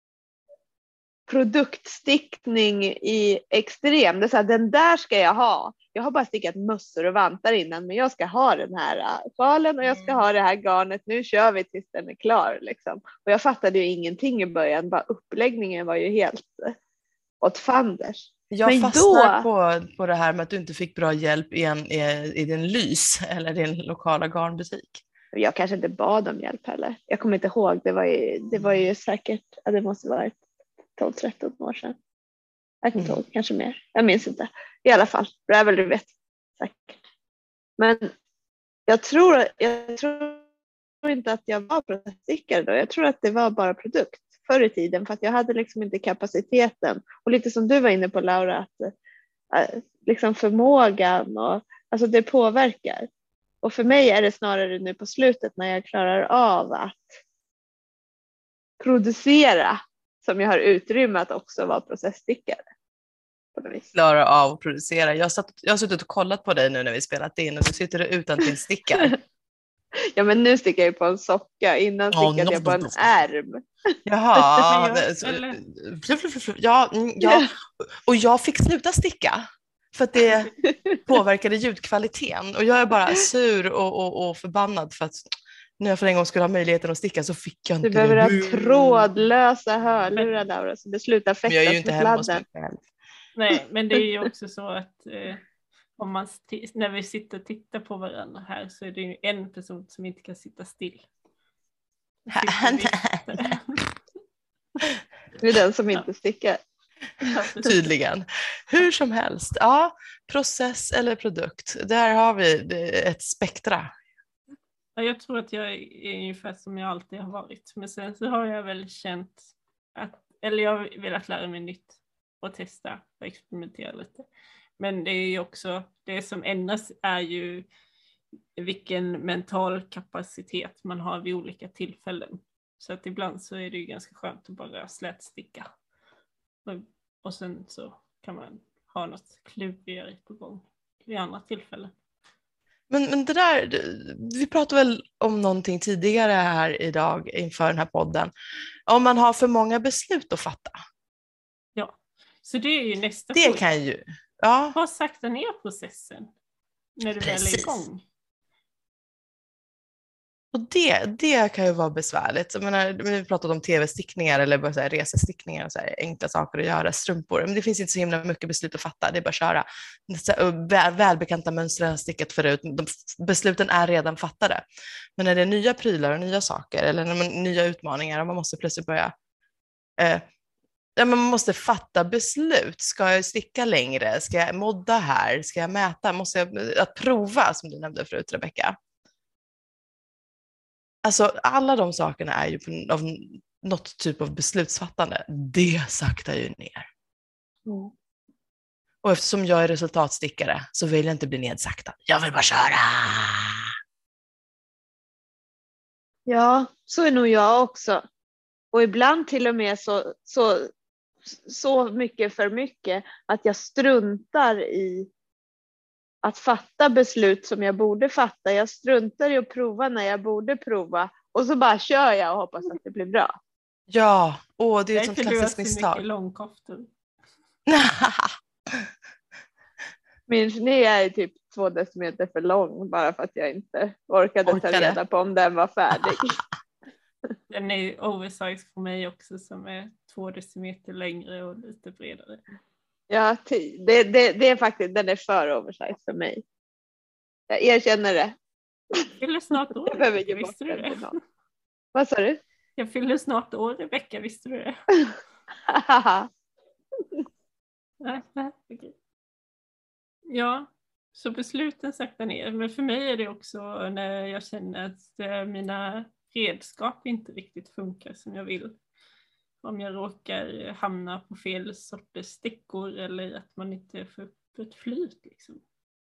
produktstickning i extrem. Det är så här, den där ska jag ha. Jag har bara stickat mössor och vantar innan, men jag ska ha den här sjalen och jag ska ha det här garnet. Nu kör vi tills den är klar liksom. Och jag fattade ju ingenting i början. Bara uppläggningen var ju helt åt fanders. Jag fastnar på det här med att du inte fick bra hjälp i din lys eller din lokala garnbutik. Jag kanske inte bad om hjälp heller. Jag kommer inte ihåg. Det var ju säkert, det måste varit 12-13 år sedan. Jag kan inte ihåg, kanske mer. Jag minns inte. I alla fall, Ravelry vet säkert. Men jag tror inte att jag var processstickare då. Jag tror att det var bara produkt förr i tiden, för att jag hade liksom inte kapaciteten. Och lite som du var inne på, Laura, att liksom förmågan och alltså det påverkar. Och för mig är det snarare nu på slutet när jag klarar av att producera som jag har utrymme att också vara processstickare. Klara av att producera. Jag har suttit och kollat på dig nu när vi spelat in och du sitter utan din stickar. Ja, men nu stickar jag på en socka. Innan stickade jag på en ärm. Jaha. Ja. Och jag fick sluta sticka för att det påverkade ljudkvaliteten. Och jag är bara sur och förbannad för att när jag för en gång skulle ha möjligheten att sticka så fick jag inte det. Du behöver ha trådlösa hörlurar, Laura, så det slutar fästas med sladden. Nej, men det är ju också så att om när vi sitter och tittar på varandra här så är det ju en person som inte kan sitta still. Det är den som inte stickar. Tydligen. Hur som helst. Ja, process eller produkt. Där har vi ett spektra. Ja, jag tror att jag är ungefär som jag alltid har varit. Men sen så har jag väl känt att, eller jag har velat lära mig nytt. och testa och experimentera lite. Men det är ju också, det som ändras är ju vilken mental kapacitet man har vid olika tillfällen. Så att ibland så är det ju ganska skönt att bara slätsticka. Och sen så kan man ha något klurigare på gång vid andra tillfällen. Men det där, vi pratade väl om någonting tidigare här idag inför den här podden. Om man har för många beslut att fatta. Ja, så det är ju nästa Det fråga. kan ju, ja. Vad sakta ner processen när du väl är igång? Och det kan ju vara besvärligt. Jag menar, vi pratade om tv-stickningar eller bara så här resestickningar och så här enkla saker att göra, strumpor. Men det finns inte så himla mycket beslut att fatta, det är bara att köra. Välbekanta mönster har stickat förut, besluten är redan fattade. Men när det är nya prylar och nya saker eller när nya utmaningar och man måste plötsligt börja man måste fatta beslut. Ska jag sticka längre? Ska jag modda här? Ska jag mäta? Måste jag att prova som du nämnde förut, Rebecka? Alltså alla de sakerna är ju av något typ av beslutsfattande. Det saktar ju ner. Mm. Och eftersom jag är resultatstickare så vill jag inte bli nedsaktad. Jag vill bara köra! Ja, så är nog jag också. Och ibland till och med så mycket för mycket att jag struntar i att fatta beslut som jag borde fatta. Jag struntar i att prova när jag borde prova. Och så bara kör jag och hoppas att det blir bra. Ja, det är ett sånt klassiskt Du har så misstag. mycket långkoftor. Min sne är typ 2 decimeter för lång bara för att jag inte orkade ta reda på om den var färdig. Den är oversize för mig också som är 2 decimeter längre och lite bredare. Ja, det är faktiskt, den är för oversize för mig. Jag erkänner det. Jag fyller snart år, Jag behöver ge visste bort du den det? till någon. Vad sa du? Jag fyller snart år, Rebecka, visste du det? Nej, okej. Ja, så besluten saktar ner. Men för mig är det också när jag känner att mina redskap inte riktigt funkar som jag vill. Om jag råkar hamna på fel sorters stickor eller att man inte får upp ett flyt liksom.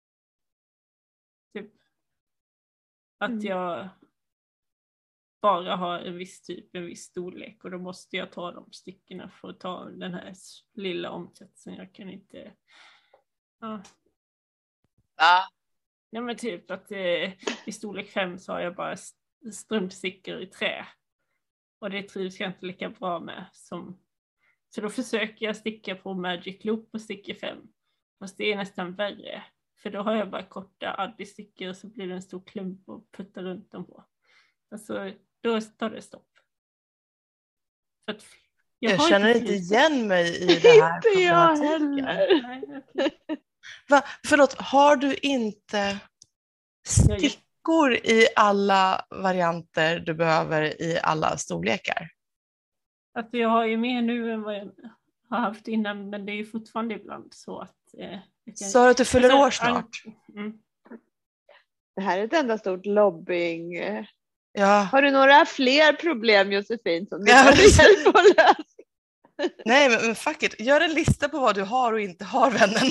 Typ att jag bara har en viss typ, en viss storlek och då måste jag ta de stickorna för att ta den här lilla omkretsen. Jag kan inte... Ja. Ja men typ att i storlek 5 så har jag bara strumpstickor i trä. Och det trivs jag inte lika bra med som... Så då försöker jag sticka på Magic Loop på stickor 5. Fast det är nästan värre. För då har jag bara korta addi-stickor och så blir det en stor klump och putta runt dem på. Alltså då tar det stopp. För att jag känner inte igen mig i det här. Inte jag heller. Nej, okay. Förlåt, har du inte stickor i alla varianter du behöver i alla storlekar? Att jag har ju mer nu än vad jag har haft innan, men det är ju fortfarande ibland så att... Så att du fyller år snart? Det här är ett enda stort lobbying. Ja. Har du några fler problem, Josefin, som du behöver hjälp att lösa? Nej, men fuck it. Gör en lista på vad du har och inte har, vännen.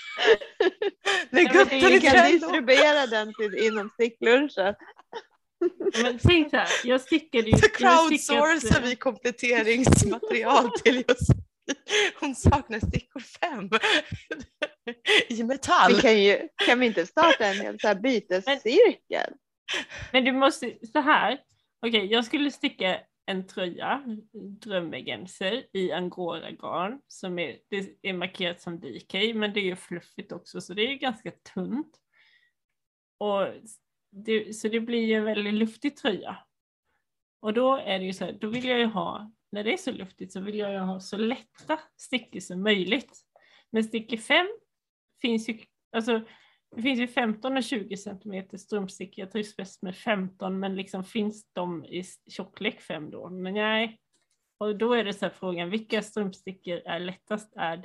Vi kan distribuera den inom sticklunchen. Men tänk så här, jag stickade ju... Så crowdsourcar vi kompletteringsmaterial till just... Hon saknar stickor 5 i metall. Kan vi inte starta en så här bytescirkel? Men du måste, så här. Okej, jag skulle sticka en tröja, drömmegenser i angora-garn som det är markerat som DK, men det är ju fluffigt också så det är ganska tunt. Och så det blir ju en väldigt luftig tröja. Och då är det ju så här, då vill jag ju ha, när det är så luftigt så vill jag ju ha så lätta stickor som möjligt. Men stickor 5 finns ju, alltså det finns ju 15 och 20 cm strumpstickor. Jag trivs bäst med 15, men liksom finns de i tjocklek 5 då? Men nej. Och då är det så här frågan, vilka strumpstickor är lättast? Är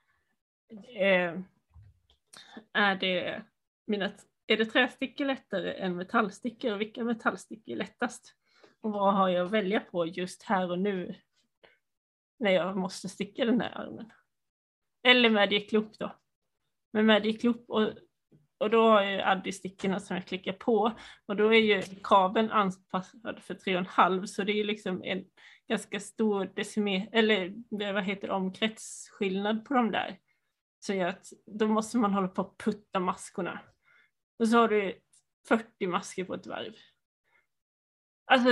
det trästickor lättare än metallstickor? Och vilka metallstickor är lättast? Och vad har jag att välja på just här och nu när jag måste sticka den här armen? eller Magic Loop då. Med Magic Loop och då har jag Addi-stickorna som jag klickar på. Och då är ju kabeln anpassad för 3,5. Så det är liksom en ganska stor omkretsskillnad på de där. Så gör att då måste man hålla på att putta maskorna. Och så har du 40 masker på ett varv. Alltså...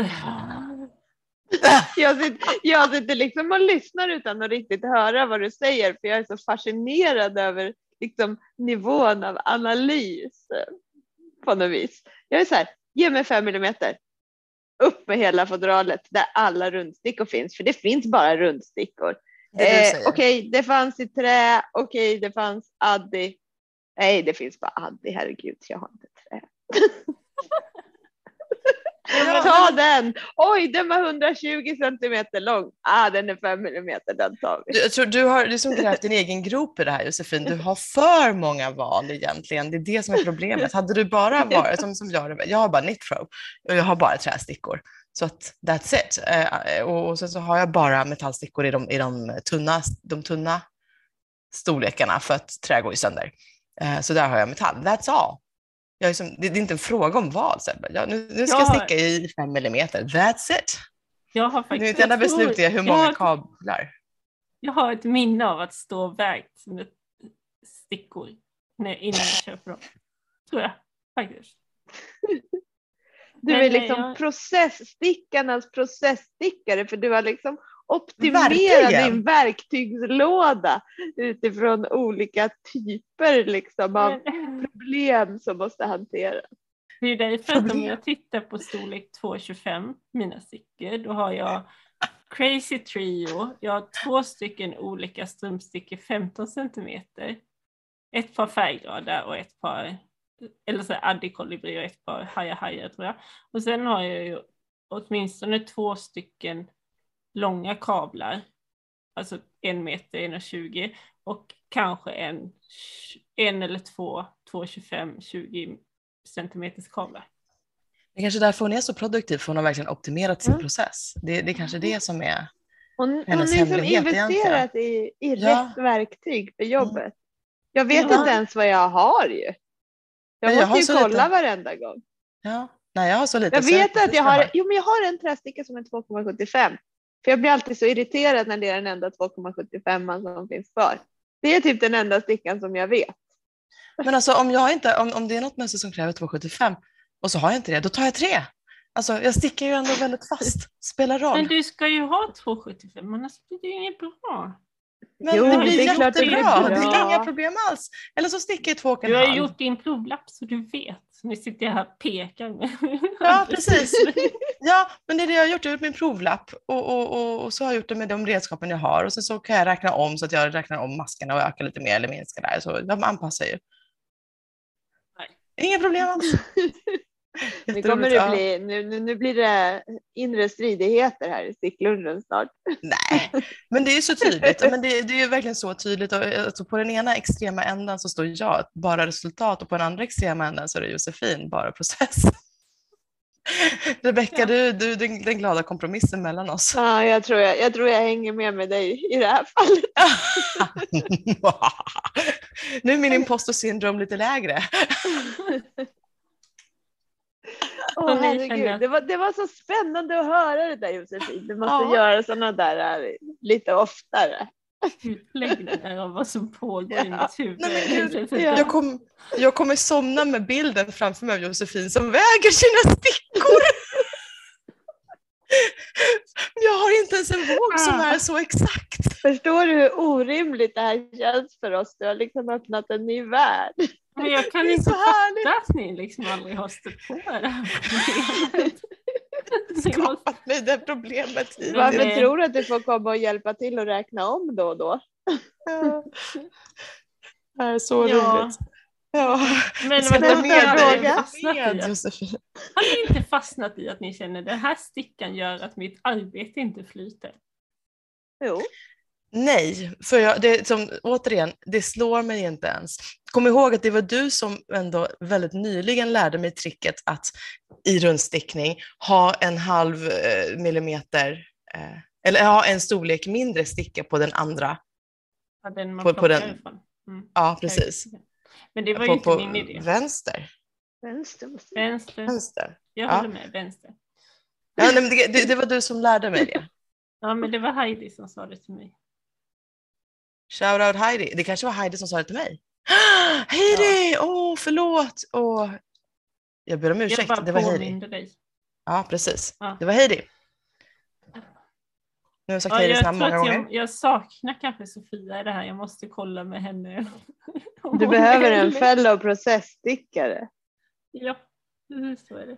Jag sitter liksom och lyssnar utan att riktigt höra vad du säger. För jag är så fascinerad över liksom nivån av analys på något vis. Jag är så här, ge mig 5 millimeter. Upp med hela fodralet där alla rundstickor finns. För det finns bara rundstickor. Okej, det fanns i trä. Okej, det fanns Addi. Nej, det finns bara Addi. Herregud, jag har inte trä. Ta den! Oj, den var 120 centimeter lång. Den är 5 millimeter, den tar vi. Jag tror du har liksom grävt din egen grop i det här, Josefin. Du har för många val egentligen. Det är det som är problemet. Hade du bara varit som jag har bara knitfro och jag har bara trästickor. Så att that's it. Och sen så har jag bara metallstickor i de tunna storlekarna för att trä går ju sönder. Så där har jag metall. That's all. Det är inte en fråga om vad. Nu ska jag sticka i 5 millimeter. That's it. Jag har faktiskt, mitt enda beslut är hur många kablar. Jag har ett minne av att stå vägt med stickor innan jag köper dem. Tror jag faktiskt. Du är liksom processstickarnas processstickare, för du har liksom optimerat din verktygslåda utifrån olika typer liksom av problem som måste hanteras. Det är därför att om jag tittar på storlek 2,25 mina stickor, då har jag Crazy Trio. Jag har 2 stycken olika strumpstickor 15 centimeter. Ett par färgglada och ett par, eller så Addi Kolibri och ett par Haja tror jag. Och sen har jag ju åtminstone 2 stycken långa kablar, alltså 1 meter, 1,20 och kanske en eller 2,25, 20 centimeters kablar. Det är kanske därför hon är så produktiv, för hon har verkligen optimerat sin process. Det är kanske det som är hennes hemlighet. Hon har investerat i rätt verktyg för jobbet. Jag vet inte ens vad jag har ju. Jag måste ju kolla varenda gång. Ja, nej, jag har så lite. Jag vet att jag har en trästicka som är 2,75. För jag blir alltid så irriterad när det är den enda 2,75 som finns kvar. Det är typ den enda stickan som jag vet. Men alltså om det är något mönster som kräver 2,75 och så har jag inte det, då tar jag 3. Alltså jag stickar ju ändå väldigt fast. Spelar roll. Men du ska ju ha 2,75, annars blir det ju inget bra. Men det blir jättebra. Det är inga problem alls. Eller så sticker jag 2,5. Du har ju gjort din provlapp så du vet. Så nu sitter jag här och pekar med. Ja, precis. Ja, men det är det jag har gjort. Jag har gjort min provlapp och så har jag gjort det med de redskapen jag har. Och sen så kan jag räkna om så att jag räknar om maskerna och ökar lite mer eller minskar där. Så jag anpassar ju. Nej. Inga problem alls. Nu kommer det bli, nu blir det inre stridigheter här i sticklunchen snart. Nej, men det är ju så tydligt. Men det är ju verkligen så tydligt. Alltså på den ena extrema änden så står jag bara resultat och på den andra extrema änden så är det Josefin, bara process. Rebecka, du den glada kompromissen mellan oss. Ja, jag tror jag hänger med dig i det här fallet. Nu är min imposter syndrom lite lägre. Herregud. Det var så spännande att höra det där, Josefin. Du måste göra sådana där lite oftare. Utläggningar av vad som pågår i mitt huvud. Jag kommer somna med bilden framför mig av Josefin som väger sina stickor. Jag har inte ens en våg som är så exakt. Förstår du hur orimligt det här känns för oss? Du har liksom öppnat en ny värld. Men jag kan inte fatta att ni liksom aldrig har stött på det här problemet. Skapat mig det problemet. Varför tror du att du får komma och hjälpa till och räkna om då och då? Ja. Det är så roligt. Ja. Men har ni inte fastnat i att ni känner att den här stickan gör att mitt arbete inte flyter? Jo. Nej, för återigen, det slår mig inte ens. Kom ihåg att det var du som ändå väldigt nyligen lärde mig tricket att i rundstickning ha 0,5 millimeter eller ha en storlek mindre sticka på den andra Ja, den man på plockar den. ifrån. Ja, precis. Men det var ju inte min idé. Vänster. Vänster. Jag Ja. håller med, vänster. Ja, nej, men det var du som lärde mig det. Ja, men det var Heidi som sa det till mig. Shout out Heidi. Det kanske var Heidi som sa det till mig. Heidi! Förlåt! Jag ber om ursäkt. Jag bara Det var Heidi. påminde dig. Ja, precis. Ja. Det var Heidi. Nu har jag sagt Heidis namn många gånger. Jag saknar kanske Sofia i det här. Jag måste kolla med henne. Du behöver en fellow processstickare. Ja, så är det.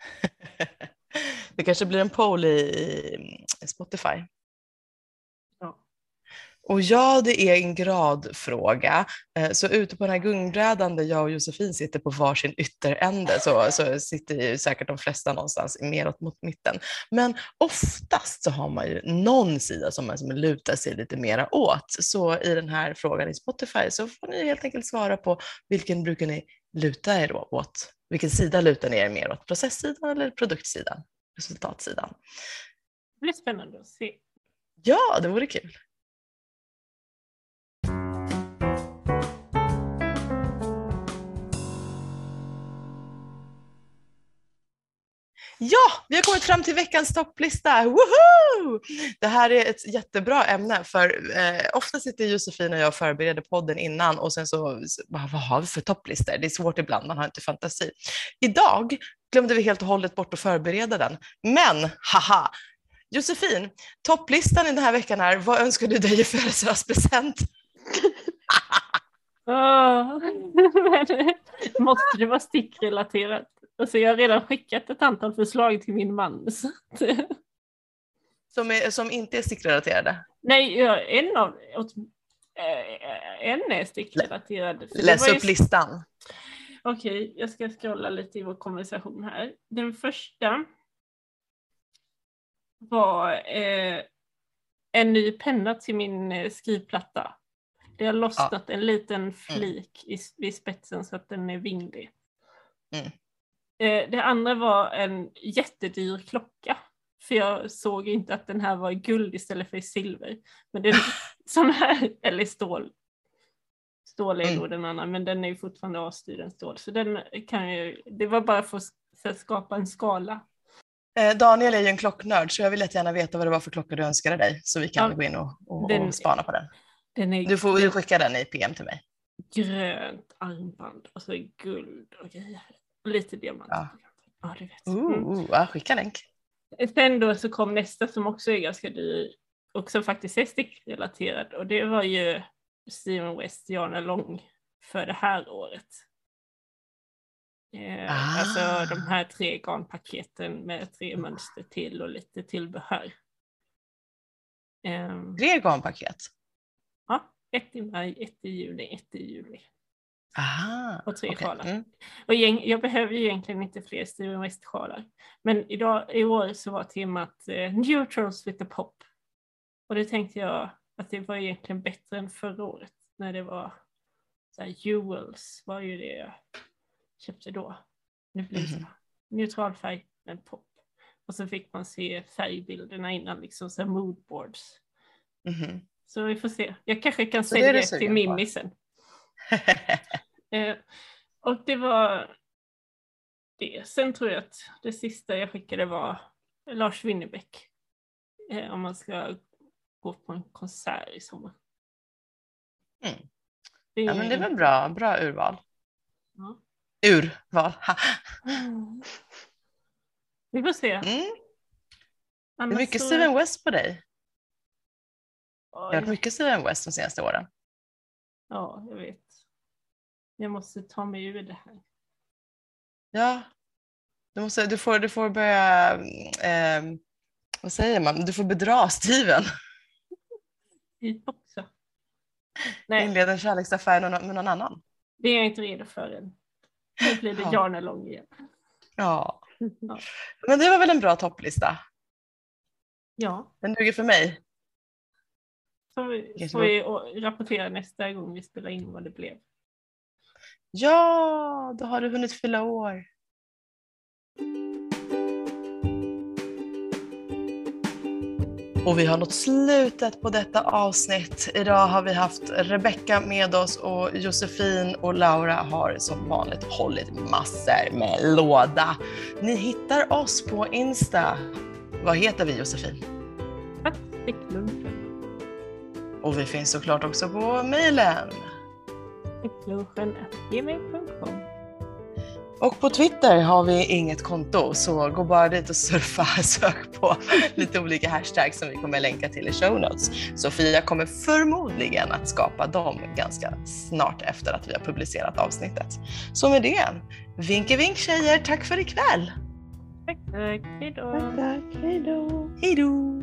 Det kanske blir en poll i Spotify. Ja. Och ja, det är en gradfråga. Så ute på den här gungbrädan där jag och Josefin sitter på varsin ytterände så sitter ju säkert de flesta någonstans mer mot mitten. Men oftast så har man ju någon sida som man lutar sig lite mera åt. Så i den här frågan i Spotify så får ni helt enkelt svara på vilken brukar ni luta er då åt? Vilken sida lutar ni er mer åt? Processsidan eller produktsidan? Resultatsidan? Det blir spännande att se. Ja, det vore kul. Ja, vi har kommit fram till veckans topplista. Woohoo! Det här är ett jättebra ämne för ofta sitter Josefin och jag och förbereder podden innan och sen så vad har vi för topplistor? Det är svårt ibland, man har inte fantasi. Idag glömde vi helt och hållet bort att förbereda den. Men, haha! Josefin, topplistan i den här veckan är, vad önskar du dig i födelsedagspresent? Måste det vara stickrelaterat? Alltså jag har redan skickat ett antal förslag till min man. Så Som inte är stickrelaterade? Nej, en är stickrelaterad. Läs upp listan. Okej, jag ska scrolla lite i vår konversation här. Den första var en ny penna till min skrivplatta. Det har lossnat en liten flik vid spetsen så att den är vinglig. Det andra var en jättedyr klocka. För jag såg inte att den här var i guld istället för i silver. Men den sån här, eller stål. Stål är då den andra, men den är ju fortfarande avstyrd en stål. Så den kan det var bara för att skapa en skala. Daniel är ju en klocknörd så jag vill jättegärna veta vad det var för klocka du önskade dig. Så vi kan gå in och spana på den. Du får skicka den i PM till mig. Grönt armband och så guld och grejer. Och lite diamant. Ja, det vet. Skicka länk. Sen då så kom nästa som också är ganska dyr och som faktiskt är stickrelaterad. Och det var ju Steven West Yarn Along för det här året. Alltså de här 3 garnpaketen med 3 mönster till och lite tillbehör. 3 garnpaket? Ja, 1 i maj, 1 i juni, 1 i juli. Och 3 sjalar. Och jag behöver ju egentligen inte fler Steven West-sjalar. Men i år så var temat Neutrals with a pop. Och det tänkte jag att det var egentligen bättre än förra året. När det var så här, Jewels var ju det jag köpte då. Nu blir det så neutral färg men pop. Och så fick man se färgbilderna innan liksom så här moodboards. Så vi får se. Jag kanske kan sälja det till Mimmi sen. Och det var det. Sen tror jag att det sista jag skickade var Lars Winnerbäck. Om man ska gå på en konsert i sommar. Ja, men det är väl bra urval. Ja. Urval. Vi får se. Det är mycket Steven West på dig. Jag har hört mycket Steven West de senaste åren. Ja, jag vet. Jag måste ta mig ur det här. Ja, du får börja, vad säger man? Du får bedra Steven. Också. Nej. Inleda en kärleksaffär med någon annan. Det är jag inte redo för än. Nu blir det Yarn Along igen. Ja. Men det var väl en bra topplista? Ja. Den duger för mig. Så får vi rapportera nästa gång vi spelar in vad det blev. Ja, då har du hunnit fylla år. Och vi har nått slutet på detta avsnitt. Idag har vi haft Rebecka med oss och Josefin och Laura har som vanligt hållit massor med låda. Ni hittar oss på Insta. Vad heter vi, Josefin? Sticklunchen. Och vi finns såklart också på mejlen. Sticklunchen@gmail.com. Och på Twitter har vi inget konto, så gå bara dit och surfa, sök på lite olika hashtags som vi kommer länka till i show notes. Sofia kommer förmodligen att skapa dem ganska snart efter att vi har publicerat avsnittet. Så med det, vink tjejer, tack för ikväll! Tack, hej då! Tack, hej då! Hej då!